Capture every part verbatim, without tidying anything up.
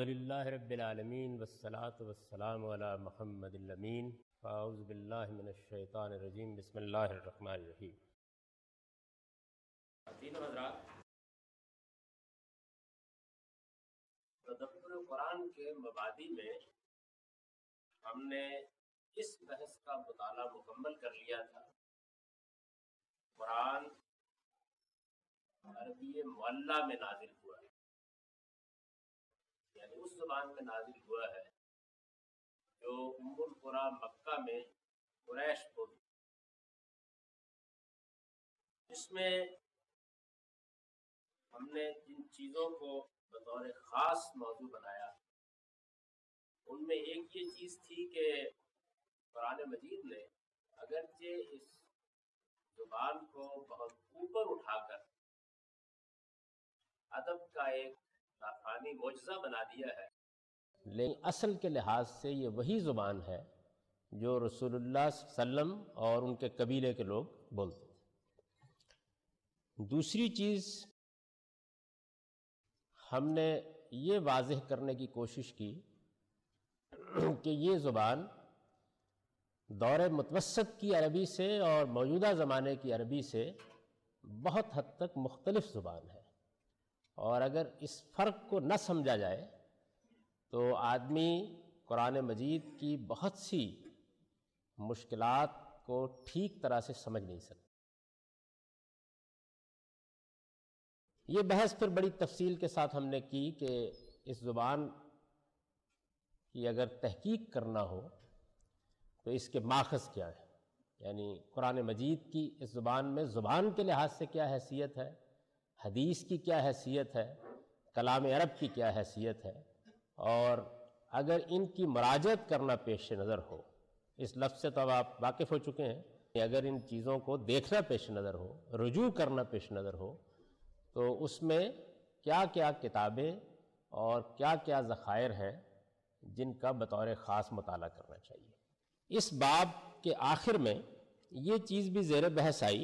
الحمدللہ رب العالمین والصلاة والسلام علی محمد الامین اعوذ باللہ من الشیطان الرجیم بسم اللہ الرحمن الرحیم۔ تینوں حضرات، تدبر قرآن کے مبادی میں ہم نے اس بحث کا مطالعہ مکمل کر لیا تھا۔ قرآن عربی معلیٰ میں نازل ہوا ہے، یعنی اس زبان میں نازل ہوا ہے جو ام القری مکہ میں قریش بولی۔ اس میں ہم نے جن چیزوں کو بطور خاص موضوع بنایا ان میں ایک یہ چیز تھی کہ قرآن مجید نے اگرچہ اس زبان کو بہت اوپر اٹھا کر ادب کا ایک نافانی معجزہ بنا دیا ہے، لیکن اصل کے لحاظ سے یہ وہی زبان ہے جو رسول اللہ صلی اللہ علیہ وسلم اور ان کے قبیلے کے لوگ بولتے تھے۔ دوسری چیز ہم نے یہ واضح کرنے کی کوشش کی کہ یہ زبان دور متوسط کی عربی سے اور موجودہ زمانے کی عربی سے بہت حد تک مختلف زبان ہے، اور اگر اس فرق کو نہ سمجھا جائے تو آدمی قرآن مجید کی بہت سی مشکلات کو ٹھیک طرح سے سمجھ نہیں سکتا۔ یہ بحث پھر بڑی تفصیل کے ساتھ ہم نے کی کہ اس زبان کی اگر تحقیق کرنا ہو تو اس کے ماخذ کیا ہے، یعنی قرآن مجید کی اس زبان میں زبان کے لحاظ سے کیا حیثیت ہے، حدیث کی کیا حیثیت ہے، کلام عرب کی کیا حیثیت ہے، اور اگر ان کی مراجعت کرنا پیش نظر ہو، اس لفظ سے تو اب آپ واقف ہو چکے ہیں کہ اگر ان چیزوں کو دیکھنا پیش نظر ہو، رجوع کرنا پیش نظر ہو، تو اس میں کیا کیا کتابیں اور کیا کیا ذخائر ہیں جن کا بطور خاص مطالعہ کرنا چاہیے۔ اس باب کے آخر میں یہ چیز بھی زیر بحث آئی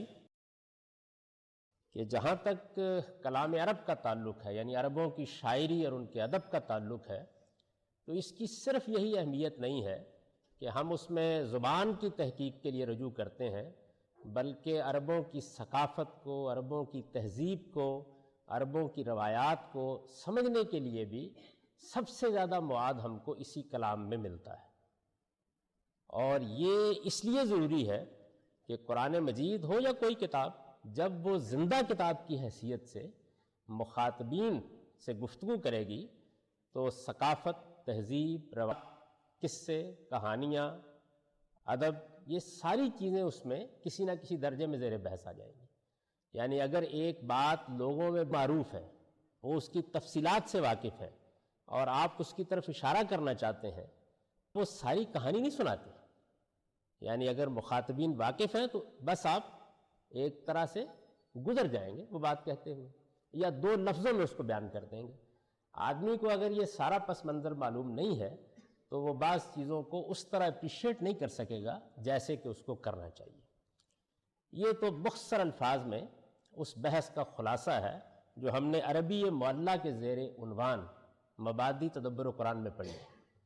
کہ جہاں تک کلام عرب کا تعلق ہے، یعنی عربوں کی شاعری اور ان کے ادب کا تعلق ہے، تو اس کی صرف یہی اہمیت نہیں ہے کہ ہم اس میں زبان کی تحقیق کے لیے رجوع کرتے ہیں، بلکہ عربوں کی ثقافت کو، عربوں کی تہذیب کو، عربوں کی روایات کو سمجھنے کے لیے بھی سب سے زیادہ مواد ہم کو اسی کلام میں ملتا ہے۔ اور یہ اس لیے ضروری ہے کہ قرآن مجید ہو یا کوئی کتاب، جب وہ زندہ کتاب کی حیثیت سے مخاطبین سے گفتگو کرے گی تو ثقافت، تہذیب، روایت، قصے، کہانیاں، ادب، یہ ساری چیزیں اس میں کسی نہ کسی درجے میں زیر بحث آ جائیں گی۔ یعنی اگر ایک بات لوگوں میں معروف ہے، وہ اس کی تفصیلات سے واقف ہے، اور آپ اس کی طرف اشارہ کرنا چاہتے ہیں، وہ ساری کہانی نہیں سناتے۔ یعنی اگر مخاطبین واقف ہیں تو بس آپ ایک طرح سے گزر جائیں گے وہ بات کہتے ہوئے، یا دو لفظوں میں اس کو بیان کر دیں گے۔ آدمی کو اگر یہ سارا پس منظر معلوم نہیں ہے تو وہ بعض چیزوں کو اس طرح اپریشیٹ نہیں کر سکے گا جیسے کہ اس کو کرنا چاہیے۔ یہ تو مختصر الفاظ میں اس بحث کا خلاصہ ہے جو ہم نے عربی معلیٰ کے زیر عنوان مبادی تدبر قرآن میں پڑھی۔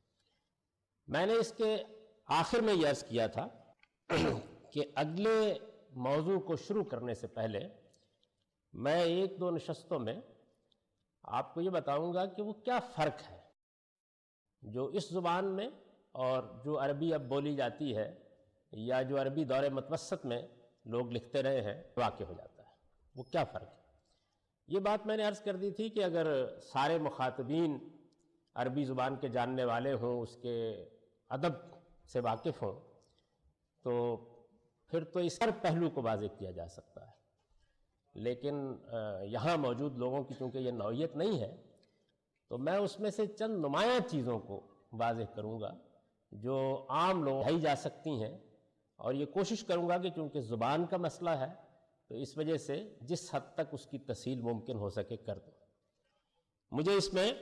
میں نے اس کے آخر میں یہ عرض کیا تھا کہ اگلے موضوع کو شروع کرنے سے پہلے میں ایک دو نشستوں میں آپ کو یہ بتاؤں گا کہ وہ کیا فرق ہے جو اس زبان میں اور جو عربی اب بولی جاتی ہے یا جو عربی دور متوسط میں لوگ لکھتے رہے ہیں واقع ہو جاتا ہے، وہ کیا فرق ہے۔ یہ بات میں نے عرض کر دی تھی کہ اگر سارے مخاطبین عربی زبان کے جاننے والے ہوں، اس کے ادب سے واقف ہوں، تو پھر تو اس ہر پہلو کو واضح کیا جا سکتا ہے، لیکن یہاں موجود لوگوں کی چونکہ یہ نوعیت نہیں ہے تو میں اس میں سے چند نمایاں چیزوں کو واضح کروں گا جو عام لوگ ڈھائی جا سکتی ہیں، اور یہ کوشش کروں گا کہ چونکہ زبان کا مسئلہ ہے تو اس وجہ سے جس حد تک اس کی تفصیل ممکن ہو سکے کر دوں۔ مجھے اس میں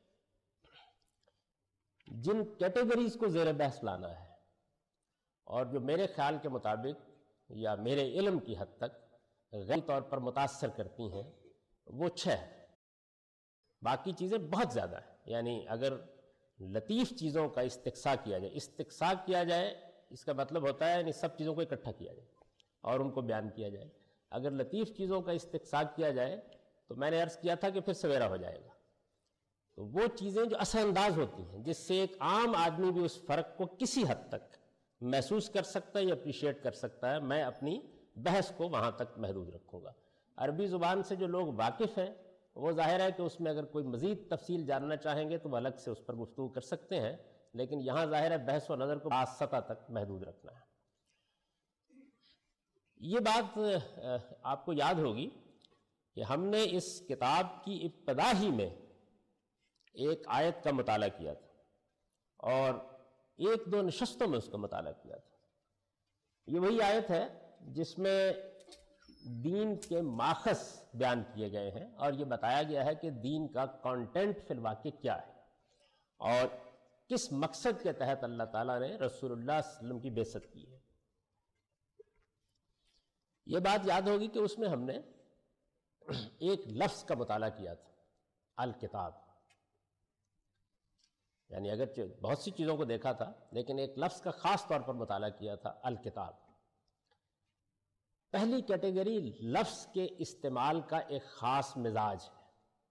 جن کیٹیگریز کو زیر بحث لانا ہے اور جو میرے خیال کے مطابق یا میرے علم کی حد تک غیر طور پر متاثر کرتی ہیں وہ چھ ہیں، باقی چیزیں بہت زیادہ ہیں۔ یعنی اگر لطیف چیزوں کا استقصاء کیا جائے، استقصاء کیا جائے اس کا مطلب ہوتا ہے یعنی سب چیزوں کو اکٹھا کیا جائے اور ان کو بیان کیا جائے. اگر لطیف چیزوں کا استقصاء کیا جائے تو میں نے عرض کیا تھا کہ پھر سویرا ہو جائے گا. تو وہ چیزیں جو اثر انداز ہوتی ہیں جس سے ایک عام آدمی بھی اس فرق کو کسی حد تک محسوس کر سکتا ہے یا اپریشیٹ کر سکتا ہے، میں اپنی بحث کو وہاں تک محدود رکھوں گا. عربی زبان سے جو لوگ واقف ہیں وہ ظاہر ہے کہ اس میں اگر کوئی مزید تفصیل جاننا چاہیں گے تو وہ الگ سے اس پر گفتگو کر سکتے ہیں، لیکن یہاں ظاہر ہے بحث و نظر کو خاص سطح تک محدود رکھنا ہے. یہ بات آپ کو یاد ہوگی کہ ہم نے اس کتاب کی ابتدا ہی میں ایک آیت کا مطالعہ کیا تھا اور ایک دو نشستوں میں اس کا مطالعہ کیا تھا. یہ وہی آیت ہے جس میں دین کے ماخذ بیان کیے گئے ہیں اور یہ بتایا گیا ہے کہ دین کا کانٹینٹ فی الواقع کیا ہے اور کس مقصد کے تحت اللہ تعالیٰ نے رسول اللہ صلی اللہ علیہ وسلم کی بعثت کی ہے. یہ بات یاد ہوگی کہ اس میں ہم نے ایک لفظ کا مطالعہ کیا تھا، الکتاب. یعنی اگرچہ بہت سی چیزوں کو دیکھا تھا لیکن ایک لفظ کا خاص طور پر مطالعہ کیا تھا، الکتاب. پہلی کیٹیگری لفظ کے استعمال کا ایک خاص مزاج ہے.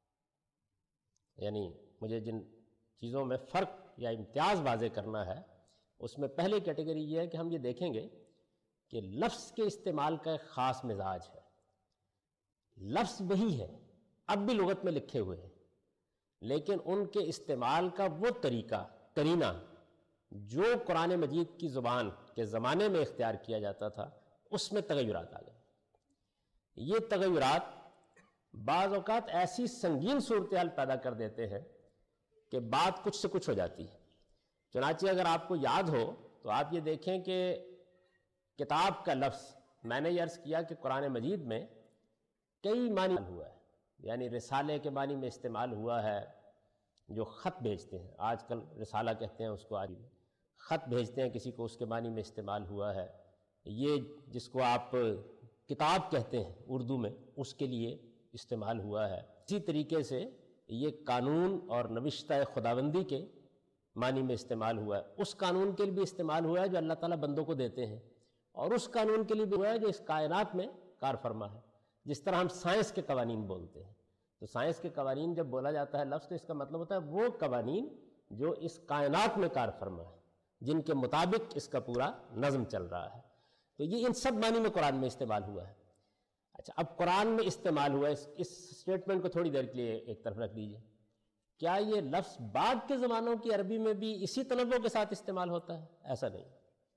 یعنی مجھے جن چیزوں میں فرق یا امتیاز واضح کرنا ہے اس میں پہلی کیٹیگری یہ ہے کہ ہم یہ دیکھیں گے کہ لفظ کے استعمال کا ایک خاص مزاج ہے. لفظ وہی ہے، اب بھی لغت میں لکھے ہوئے ہیں، لیکن ان کے استعمال کا وہ طریقہ قرینہ جو قرآن مجید کی زبان کے زمانے میں اختیار کیا جاتا تھا اس میں تغیرات آ گئے. یہ تغیرات بعض اوقات ایسی سنگین صورتحال پیدا کر دیتے ہیں کہ بات کچھ سے کچھ ہو جاتی ہے. چنانچہ اگر آپ کو یاد ہو تو آپ یہ دیکھیں کہ کتاب کا لفظ میں نے یہ عرض کیا کہ قرآن مجید میں کئی معنی ہوا ہے. یعنی رسالے کے معنی میں استعمال ہوا ہے، جو خط بھیجتے ہیں، آج کل رسالہ کہتے ہیں اس کو، آج خط بھیجتے ہیں کسی کو، اس کے معنی میں استعمال ہوا ہے. یہ جس کو آپ کتاب کہتے ہیں اردو میں، اس کے لیے استعمال ہوا ہے. اسی طریقے سے یہ قانون اور نوشتہ خداوندی کے معنی میں استعمال ہوا ہے. اس قانون کے لیے بھی استعمال ہوا ہے جو اللہ تعالیٰ بندوں کو دیتے ہیں، اور اس قانون کے لیے بھی ہوا ہے جو اس کائنات میں کار فرما ہے. جس طرح ہم سائنس کے قوانین بولتے ہیں تو سائنس کے قوانین جب بولا جاتا ہے لفظ تو اس کا مطلب ہوتا ہے وہ قوانین جو اس کائنات میں کار فرما ہے، جن کے مطابق اس کا پورا نظم چل رہا ہے. تو یہ ان سب معنی میں قرآن میں استعمال ہوا ہے. اچھا، اب قرآن میں استعمال ہوا ہے، اس اسٹیٹمنٹ کو تھوڑی دیر کے لیے ایک طرف رکھ دیجئے. کیا یہ لفظ بعد کے زمانوں کی عربی میں بھی اسی تنوع کے ساتھ استعمال ہوتا ہے؟ ایسا نہیں.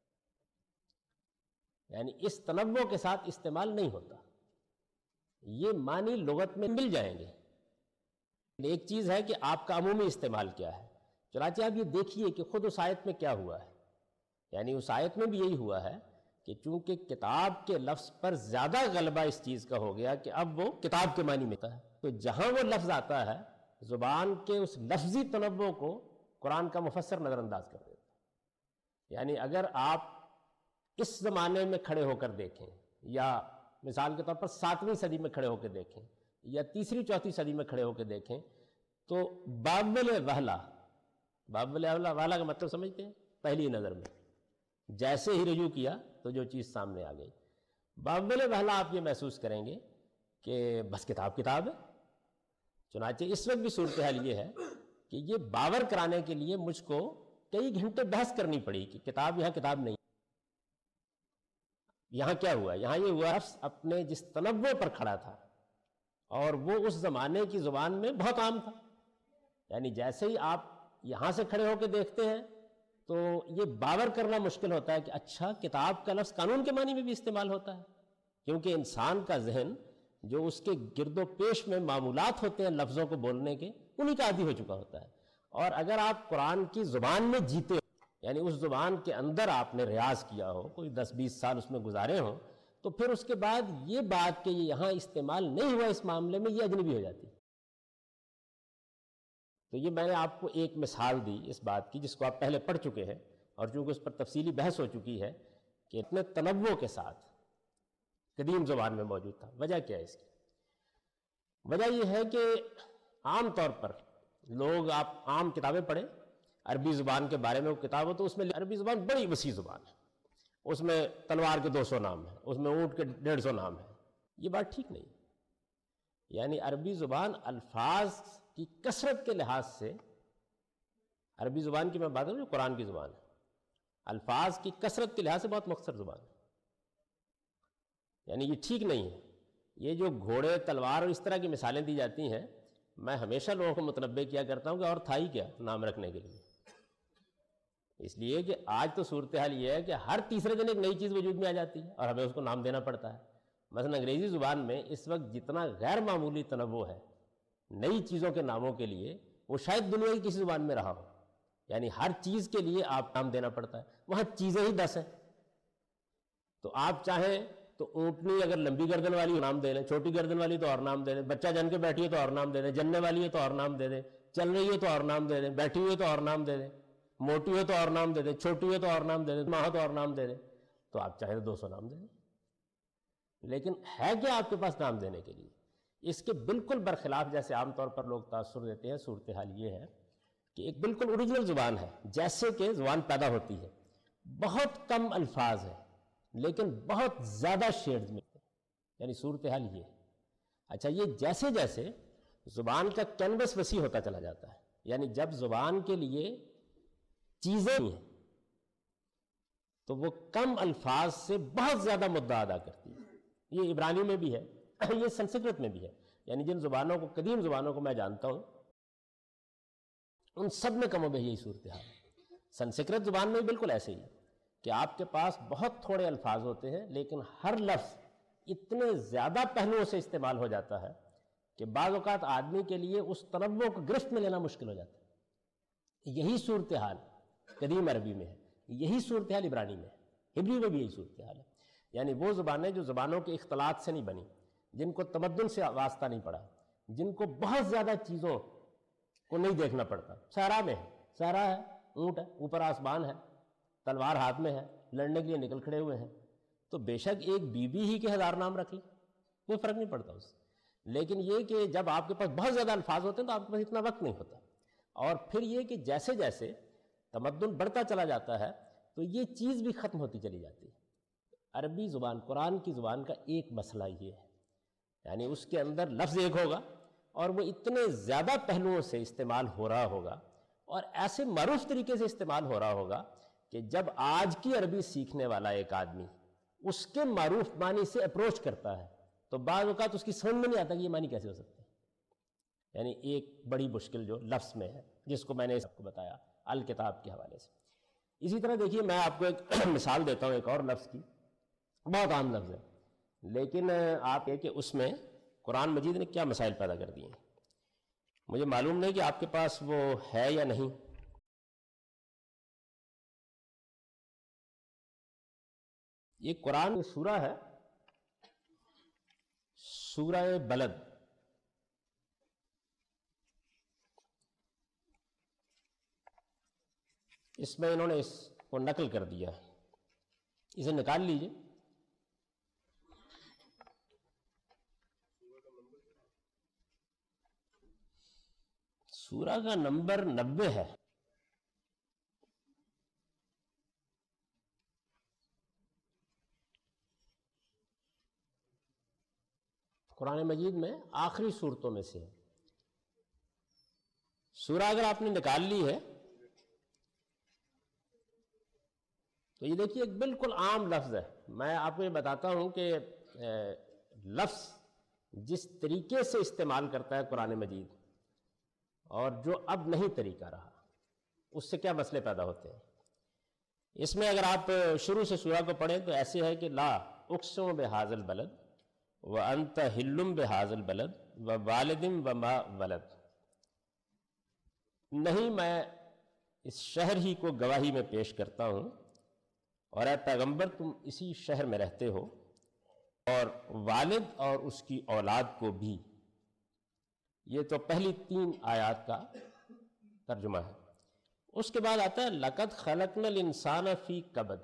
یعنی اس تنوع کے ساتھ استعمال نہیں ہوتا. یہ معنی لغت میں مل جائیں گے. ایک چیز ہے کہ آپ کا عمومی استعمال کیا ہے. چنانچہ آپ یہ دیکھیے کہ خود اس آیت میں کیا ہوا ہے. یعنی اس آیت میں بھی یہی ہوا ہے کہ چونکہ کتاب کے لفظ پر زیادہ غلبہ اس چیز کا ہو گیا کہ اب وہ کتاب کے معنی میں تھا، تو جہاں وہ لفظ آتا ہے زبان کے اس لفظی تنوع کو قرآن کا مفسر نظر انداز کر دیتا ہے. یعنی اگر آپ اس زمانے میں کھڑے ہو کر دیکھیں، یا مثال کے طور پر ساتویں صدی میں کھڑے ہو کے دیکھیں، یا تیسری چوتھی صدی میں کھڑے ہو کے دیکھیں، تو بابل وہلا، بابل وہلا کا مطلب سمجھتے ہیں؟ پہلی نظر میں جیسے ہی رجوع کیا تو جو چیز سامنے آ گئی. بابل وہلا آپ یہ محسوس کریں گے کہ بس کتاب کتاب ہے. چنانچہ اس وقت بھی صورتحال یہ ہے کہ یہ باور کرانے کے لیے مجھ کو کئی گھنٹے بحث کرنی پڑی کہ کتاب یہاں کتاب نہیں. یہاں کیا ہوا؟ یہاں یہ ہوا لفظ اپنے جس تنوع پر کھڑا تھا اور وہ اس زمانے کی زبان میں بہت عام تھا. یعنی جیسے ہی آپ یہاں سے کھڑے ہو کے دیکھتے ہیں تو یہ باور کرنا مشکل ہوتا ہے کہ اچھا کتاب کا لفظ قانون کے معنی میں بھی استعمال ہوتا ہے. کیونکہ انسان کا ذہن جو اس کے گرد و پیش میں معمولات ہوتے ہیں لفظوں کو بولنے کے، انہی کا عادی ہو چکا ہوتا ہے. اور اگر آپ قرآن کی زبان میں جیتے ہو، یعنی اس زبان کے اندر آپ نے ریاض کیا ہو، کوئی دس بیس سال اس میں گزارے ہوں، تو پھر اس کے بعد یہ بات کہ یہ یہاں استعمال نہیں ہوا اس معاملے میں، یہ اجنبی ہو جاتی. تو یہ میں نے آپ کو ایک مثال دی اس بات کی جس کو آپ پہلے پڑھ چکے ہیں، اور چونکہ اس پر تفصیلی بحث ہو چکی ہے کہ اتنے تنوع کے ساتھ قدیم زبان میں موجود تھا. وجہ کیا ہے اس کی؟ وجہ یہ ہے کہ عام طور پر لوگ آپ عام کتابیں پڑھیں عربی زبان کے بارے میں وہ کتاب ہو تو اس میں عربی زبان بڑی وسیع زبان ہے، اس میں تلوار کے دو سو نام ہیں، اس میں اونٹ کے ڈیڑھ سو نام ہیں. یہ بات ٹھیک نہیں. یعنی عربی زبان الفاظ کی کثرت کے لحاظ سے، عربی زبان کی میں بات کروں جو قرآن کی زبان ہے، الفاظ کی کثرت کے لحاظ سے بہت مختصر زبان ہے. یعنی یہ ٹھیک نہیں ہے. یہ جو گھوڑے تلوار اور اس طرح کی مثالیں دی جاتی ہیں، میں ہمیشہ لوگوں کو متنبہ کیا کرتا ہوں کہ اور تھا ہی کیا نام رکھنے کے لیے. اس لیے کہ آج تو صورتحال یہ ہے کہ ہر تیسرے دن ایک نئی چیز وجود میں آ جاتی ہے اور ہمیں اس کو نام دینا پڑتا ہے. مثلا انگریزی زبان میں اس وقت جتنا غیر معمولی تنوع ہے نئی چیزوں کے ناموں کے لیے، وہ شاید دنیا کی کسی زبان میں رہا ہو. یعنی ہر چیز کے لیے آپ نام دینا پڑتا ہے. وہاں چیزیں ہی دس ہیں، تو آپ چاہیں تو اونٹنی اگر لمبی گردن والی نام دے لیں، چھوٹی گردن والی تو اور نام دے دیں، بچہ جن کے بیٹھی ہے تو اور نام دے دیں، جننے والی ہے تو اور نام دے دیں، چل رہی ہے تو اور نام دے دیں، بیٹھی ہوئی ہے تو اور نام دے دیں، موٹی ہے تو اور نام دے دیں، چھوٹی ہے تو اور نام دے دیں، ماں تو اور نام دے دیں. تو آپ چاہیں تو دو سو نام دے دیں. لیکن ہے کیا آپ کے پاس نام دینے کے لیے؟ اس کے بالکل برخلاف جیسے عام طور پر لوگ تاثر دیتے ہیں، صورتحال یہ ہے کہ ایک بالکل اوریجنل زبان ہے. جیسے کہ زبان پیدا ہوتی ہے، بہت کم الفاظ ہیں لیکن بہت زیادہ شیڈز ملتے ہیں. یعنی صورتحال یہ ہے. اچھا، یہ جیسے جیسے زبان کا کینوس وسیع ہوتا چلا جاتا ہے، یعنی جب زبان کے لیے چیزیں ہیں تو وہ کم الفاظ سے بہت زیادہ مدعا ادا کرتی ہے. یہ عبرانی میں بھی ہے، یہ سنسکرت میں بھی ہے. یعنی جن زبانوں کو، قدیم زبانوں کو میں جانتا ہوں، ان سب میں کم و بیش یہی صورتحال ہے. سنسکرت زبان میں بالکل ایسے ہی ہے کہ آپ کے پاس بہت تھوڑے الفاظ ہوتے ہیں لیکن ہر لفظ اتنے زیادہ پہلوؤں سے استعمال ہو جاتا ہے کہ بعض اوقات آدمی کے لیے اس تنوع کو گرفت میں لینا مشکل ہو جاتا ہے. یہی صورتحال قدیم عربی میں ہے، یہی صورتحال عبرانی میں ہے، ہبری میں بھی یہی صورتحال ہے. یعنی وہ زبانیں جو زبانوں کے اختلاط سے نہیں بنی، جن کو تمدن سے واسطہ نہیں پڑا، جن کو بہت زیادہ چیزوں کو نہیں دیکھنا پڑتا. صحرا میں ہے، صحرا ہے، اونٹ ہے، اوپر آسمان ہے، تلوار ہاتھ میں ہے، لڑنے کے لیے نکل کھڑے ہوئے ہیں، تو بے شک ایک بی بی ہی کے ہزار نام رکھ لیں، کوئی فرق نہیں پڑتا اس سے. لیکن یہ کہ جب آپ کے پاس بہت زیادہ الفاظ ہوتے ہیں تو آپ کے پاس اتنا وقت نہیں ہوتا. اور پھر یہ کہ جیسے جیسے تمدن بڑھتا چلا جاتا ہے تو یہ چیز بھی ختم ہوتی چلی جاتی ہے. عربی زبان، قرآن کی زبان کا ایک مسئلہ یہ ہے، یعنی اس کے اندر لفظ ایک ہوگا اور وہ اتنے زیادہ پہلوؤں سے استعمال ہو رہا ہوگا اور ایسے معروف طریقے سے استعمال ہو رہا ہوگا کہ جب آج کی عربی سیکھنے والا ایک آدمی اس کے معروف معنی سے اپروچ کرتا ہے تو بعض اوقات اس کی سمجھ میں نہیں آتا کہ یہ معنی کیسے ہو سکتے ہیں. یعنی ایک بڑی مشکل جو لفظ میں ہے، جس کو میں نے آپ کو بتایا الکتاب کے حوالے سے. اسی طرح دیکھیے، میں آپ کو ایک مثال دیتا ہوں ایک اور لفظ کی، بہت عام لفظ ہے لیکن آپ یہ کہ اس میں قرآن مجید نے کیا مسائل پیدا کر دیے ہیں. مجھے معلوم نہیں کہ آپ کے پاس وہ ہے یا نہیں. یہ قرآن سورہ ہے، سورہ بلد. اس میں انہوں نے اس کو نقل کر دیا ہے، اسے نکال لیجئے. سورہ کا نمبر نبے ہے. قرآن مجید میں آخری صورتوں میں سے ہے. سورہ اگر آپ نے نکال لی ہے تو یہ دیکھیے ایک بالکل عام لفظ ہے. میں آپ کو یہ بتاتا ہوں کہ لفظ جس طریقے سے استعمال کرتا ہے قرآن مجید اور جو اب نہیں طریقہ رہا، اس سے کیا مسئلے پیدا ہوتے ہیں. اس میں اگر آپ شروع سے سورہ کو پڑھیں تو ایسے ہے کہ لا اقسم بہذا البلد وانت حل بہذا البلد ووالد وما ولد. نہیں، میں اس شہر ہی کو گواہی میں پیش کرتا ہوں اور اے پیغمبر تم اسی شہر میں رہتے ہو، اور والد اور اس کی اولاد کو بھی. یہ تو پہلی تین آیات کا ترجمہ ہے. اس کے بعد آتا ہے لقد خلقنا الانسان فی کبد.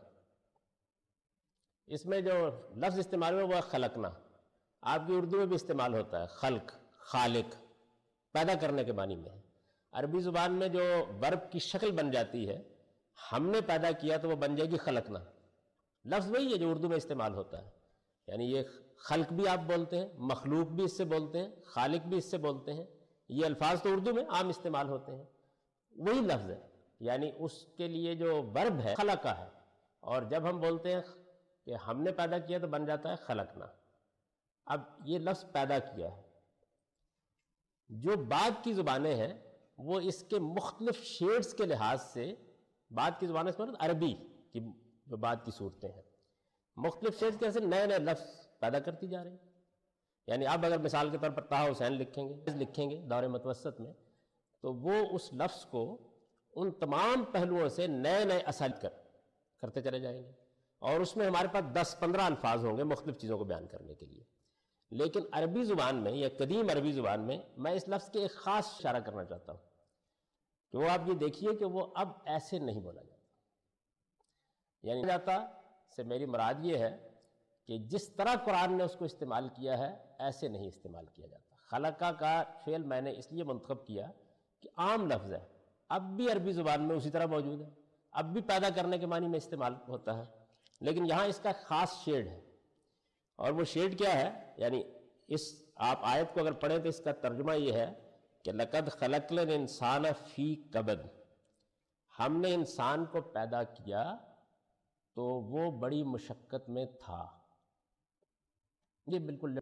اس میں جو لفظ استعمال ہوا وہ خلقنا، آپ کی اردو میں بھی استعمال ہوتا ہے. خلق، خالق، پیدا کرنے کے معنی میں ہے. عربی زبان میں جو ورب کی شکل بن جاتی ہے، ہم نے پیدا کیا تو وہ بن جائے گی خلقنا. لفظ وہی ہے جو اردو میں استعمال ہوتا ہے. یعنی یہ خلق بھی آپ بولتے ہیں، مخلوق بھی اس سے بولتے ہیں، خالق بھی اس سے بولتے ہیں. یہ الفاظ تو اردو میں عام استعمال ہوتے ہیں، وہی لفظ ہے. یعنی اس کے لیے جو ورب ہے خلقہ ہے، اور جب ہم بولتے ہیں کہ ہم نے پیدا کیا تو بن جاتا ہے خلقنا. اب یہ لفظ پیدا کیا ہے. جو بعد کی زبانیں ہیں وہ اس کے مختلف شیڈز کے لحاظ سے، بعد کی زبانیں اس میں عربی کی جو بعد کی صورتیں ہیں، مختلف شیڈز کے سے نئے نئے لفظ پیدا کرتی جا رہی ہیں. یعنی آپ اگر مثال کے طور پر طه حسین لکھیں گے لکھیں گے دور متوسط میں، تو وہ اس لفظ کو ان تمام پہلوؤں سے نئے نئے اسالت کر کرتے چلے جائیں گے، اور اس میں ہمارے پاس دس پندرہ الفاظ ہوں گے مختلف چیزوں کو بیان کرنے کے لیے. لیکن عربی زبان میں یا قدیم عربی زبان میں میں اس لفظ کے ایک خاص اشارہ کرنا چاہتا ہوں کہ وہ آپ یہ دیکھیے کہ وہ اب ایسے نہیں بولا جاتا. یعنی جاتا سے میری مراد یہ ہے کہ جس طرح قرآن نے اس کو استعمال کیا ہے ایسے نہیں استعمال کیا جاتا. خلقہ کا فعل میں نے اس لیے منتخب کیا کہ عام لفظ ہے، اب بھی عربی زبان میں اسی طرح موجود ہے، اب بھی پیدا کرنے کے معنی میں استعمال ہوتا ہے، لیکن یہاں اس کا خاص شیڈ ہے. اور وہ شیڈ کیا ہے؟ یعنی اس آپ آیت کو اگر پڑھیں تو اس کا ترجمہ یہ ہے کہ لَقَدْ خَلَقْنَا الْإِنسَانَ فِي كَبَدٍ، ہم نے انسان کو پیدا کیا تو وہ بڑی مشقت میں تھا. یہ بالکل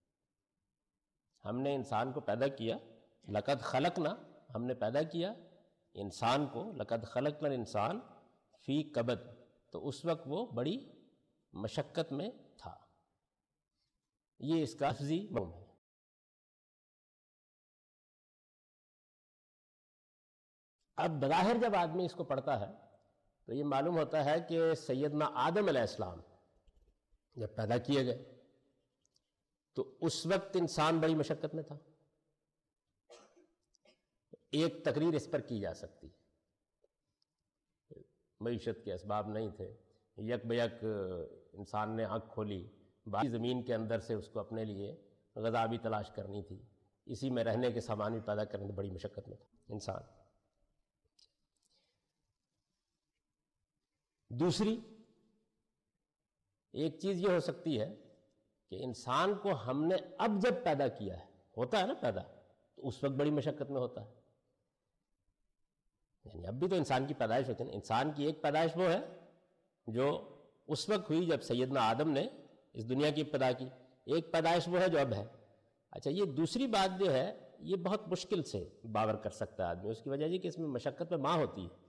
ہم نے انسان کو پیدا کیا، لَقَدْ خَلَقْنَا، ہم نے پیدا کیا انسان کو، لَقَدْ خَلَقْنَا الْإِنسَانَ فِي كَبَدٍ، تو اس وقت وہ بڑی مشقت میں تھا. یہ اس کا لفظی مفہوم ہے. اب بظاہر جب آدمی اس کو پڑھتا ہے تو یہ معلوم ہوتا ہے کہ سیدنا آدم علیہ السلام جب پیدا کیے گئے تو اس وقت انسان بڑی مشقت میں تھا. ایک تقریر اس پر کی جا سکتی ہے، معیشت کے اسباب نہیں تھے، یک بیک انسان نے آنکھ کھولی، باقی زمین کے اندر سے اس کو اپنے لیے غذا بھی تلاش کرنی تھی، اسی میں رہنے کے سامان بھی پیدا کرنے میں بڑی مشقت میں تھا انسان. دوسری ایک چیز یہ ہو سکتی ہے کہ انسان کو ہم نے اب جب پیدا کیا ہے، ہوتا ہے نا پیدا، تو اس وقت بڑی مشقت میں ہوتا ہے. یعنی اب بھی تو انسان کی پیدائش ہوتی ہے نا. انسان کی ایک پیدائش وہ ہے جو اس وقت ہوئی جب سیدنا آدم نے اس دنیا کی ابتدا کی، ایک پیدائش وہ ہے جو اب ہے. اچھا، یہ دوسری بات جو ہے یہ بہت مشکل سے باور کر سکتا ہے آدمی. اس کی وجہ یہ کہ اس میں مشقت میں ماں ہوتی ہے،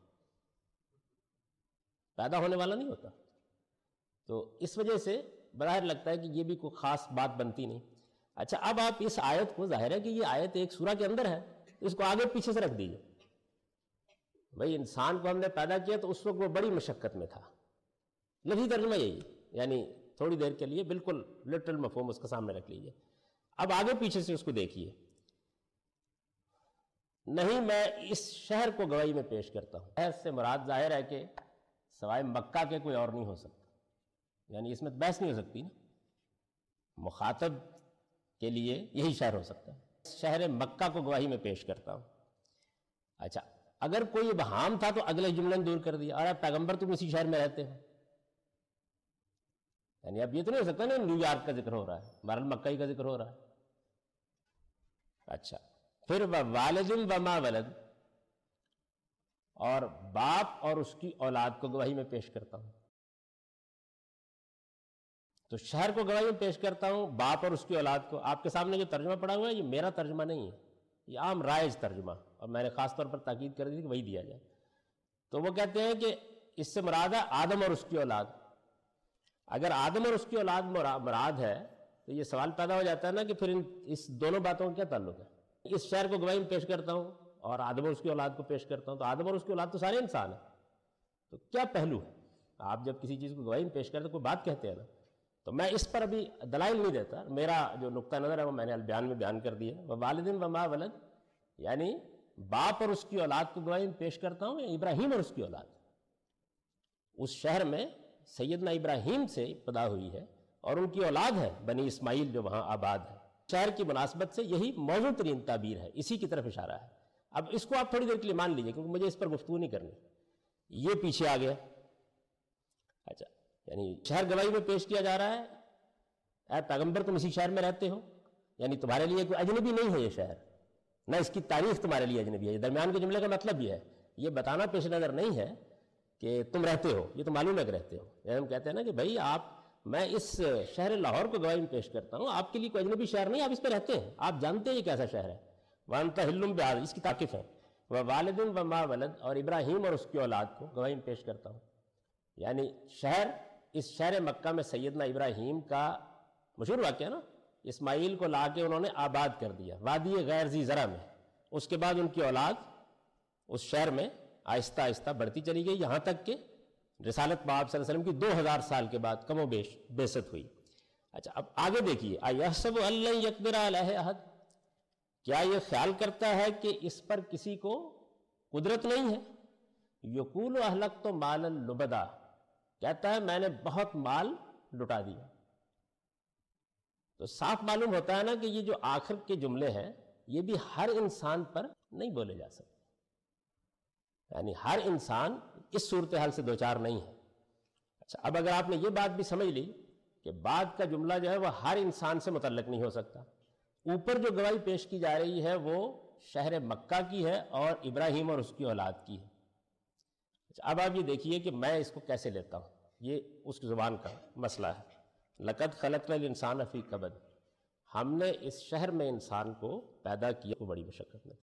پیدا ہونے والا نہیں ہوتا. تو اس وجہ سے بظاہر لگتا ہے کہ یہ بھی کوئی خاص بات بنتی نہیں. اچھا، اب آپ اس آیت کو، ظاہر ہے کہ یہ آیت ایک سورہ کے اندر ہے، اس کو آگے پیچھے سے رکھ دیجئے. بھئی انسان کو ہم نے پیدا کیا تو اس وقت وہ بڑی مشقت میں تھا، لفظی ترجمہ یہی ہے. یعنی تھوڑی دیر کے لیے بالکل لٹرل مفہوم اس کا سامنے رکھ لیجئے. اب آگے پیچھے سے اس کو دیکھیے. نہیں، میں اس شہر کو گواہی میں پیش کرتا ہوں. شہر سے مراد ظاہر ہے کہ سوائے مکہ کے کوئی اور نہیں ہو سکتا. یعنی اس میں بحث نہیں ہو سکتی نا، مخاطب کے لیے یہی شہر ہو سکتا ہے. شہر مکہ کو گواہی میں پیش کرتا ہوں. اچھا، اگر کوئی ابہام تھا تو اگلے جملے نے دور کر دیا، اور پیغمبر تم اسی شہر میں رہتے ہو. یعنی اب یہ تو نہیں ہو سکتا نا نیو یارک کا ذکر ہو رہا ہے، بہرحال مکہ ہی کا ذکر ہو رہا ہے. اچھا، پھر والد وما ولد، اور باپ اور اس کی اولاد کو گواہی میں پیش کرتا ہوں. تو شہر کو گواہی میں پیش کرتا ہوں، باپ اور اس کی اولاد کو. آپ کے سامنے جو ترجمہ پڑا ہوا ہے یہ میرا ترجمہ نہیں ہے، یہ عام رائج ترجمہ، اور میں نے خاص طور پر تاکید کر دی کہ وہی دیا جائے. تو وہ کہتے ہیں کہ اس سے مراد ہے آدم اور اس کی اولاد. اگر آدم اور اس کی اولاد مراد ہے تو یہ سوال پیدا ہو جاتا ہے نا کہ پھر ان اس دونوں باتوں کا کیا تعلق ہے. اس شہر کو گواہی میں پیش کرتا ہوں اور آدم اور اس کی اولاد کو پیش کرتا ہوں، تو آدم اور اس کی اولاد تو سارے انسان ہیں. تو کیا پہلو ہے؟ آپ جب کسی چیز کو گواہی میں پیش کرتے کوئی بات کہتے ہیں نا، تو میں اس پر ابھی دلائل نہیں دیتا. میرا جو نقطہ نظر ہے وہ میں نے البیان میں بیان کر دیا. ووالدین وما ولد، یعنی باپ اور اس کی اولاد کو گواہی میں پیش کرتا ہوں، ابراہیم اور اس کی اولاد. اس شہر میں سیدنا ابراہیم سے ابتدا ہوئی ہے اور ان کی اولاد ہے بنی اسماعیل جو وہاں آباد ہے. شہر کی مناسبت سے یہی موزوں ترین تعبیر ہے، اسی کی طرف اشارہ ہے. اب اس کو آپ تھوڑی دیر کے لیے مان لیجئے کیونکہ مجھے اس پر گفتگو نہیں کرنی. یہ پیچھے آ گیا. اچھا یعنی شہر گواہی میں پیش کیا جا رہا ہے اے پیغمبر تم اسی شہر میں رہتے ہو, یعنی تمہارے لیے کوئی اجنبی نہیں ہے یہ شہر, نہ اس کی تاریخ تمہارے لیے اجنبی ہے. درمیان کے جملے کا مطلب یہ ہے, یہ بتانا پیش نظر نہیں ہے کہ تم رہتے ہو, یہ تو معلوم ہے کہ رہتے ہو. یعنی ہم کہتے ہیں نا کہ بھائی آپ, میں اس شہر لاہور کو گواہی میں پیش کرتا ہوں, آپ کے لیے کوئی اجنبی شہر نہیں, آپ اس پہ رہتے ہیں, آپ جانتے ہیں یہ کیسا شہر ہے. وانت حلم بہذا, اس کی تاکف ہے. وہ والد و ما ولد, اور ابراہیم اور اس کی اولاد کو گواہی میں پیش کرتا ہوں. یعنی شہر, اس شہر مکہ میں سیدنا ابراہیم کا مشہور واقعہ نا, اسماعیل کو لا کے انہوں نے آباد کر دیا وادی غیر ذی زرع میں. اس کے بعد ان کی اولاد اس شہر میں آہستہ آہستہ بڑھتی چلی گئی, یہاں تک کہ رسالت پاک صلی اللہ علیہ وسلم کی دو ہزار سال کے بعد کم و بیش بعثت ہوئی. اچھا اب آگے دیکھیے, ایحسب ان لن یقدر علیہ احد, کیا یہ خیال کرتا ہے کہ اس پر کسی کو قدرت نہیں ہے. یقول اہلکت مالا لبدا, کہتا ہے میں نے بہت مال لٹا دیا. تو صاف معلوم ہوتا ہے نا کہ یہ جو آخر کے جملے ہیں یہ بھی ہر انسان پر نہیں بولے جا سکتے, یعنی ہر انسان اس صورتحال سے دوچار نہیں ہے. اچھا اب اگر آپ نے یہ بات بھی سمجھ لی کہ بعد کا جملہ جو ہے وہ ہر انسان سے متعلق نہیں ہو سکتا, اوپر جو گواہی پیش کی جا رہی ہے وہ شہر مکہ کی ہے اور ابراہیم اور اس کی اولاد کی ہے. اچھا اب آپ یہ دیکھیے کہ میں اس کو کیسے لیتا ہوں, یہ اس کی زبان کا مسئلہ ہے. لقد خلقنا الانسان فی کبد, ہم نے اس شہر میں انسان کو پیدا کیا, وہ بڑی مشقت میں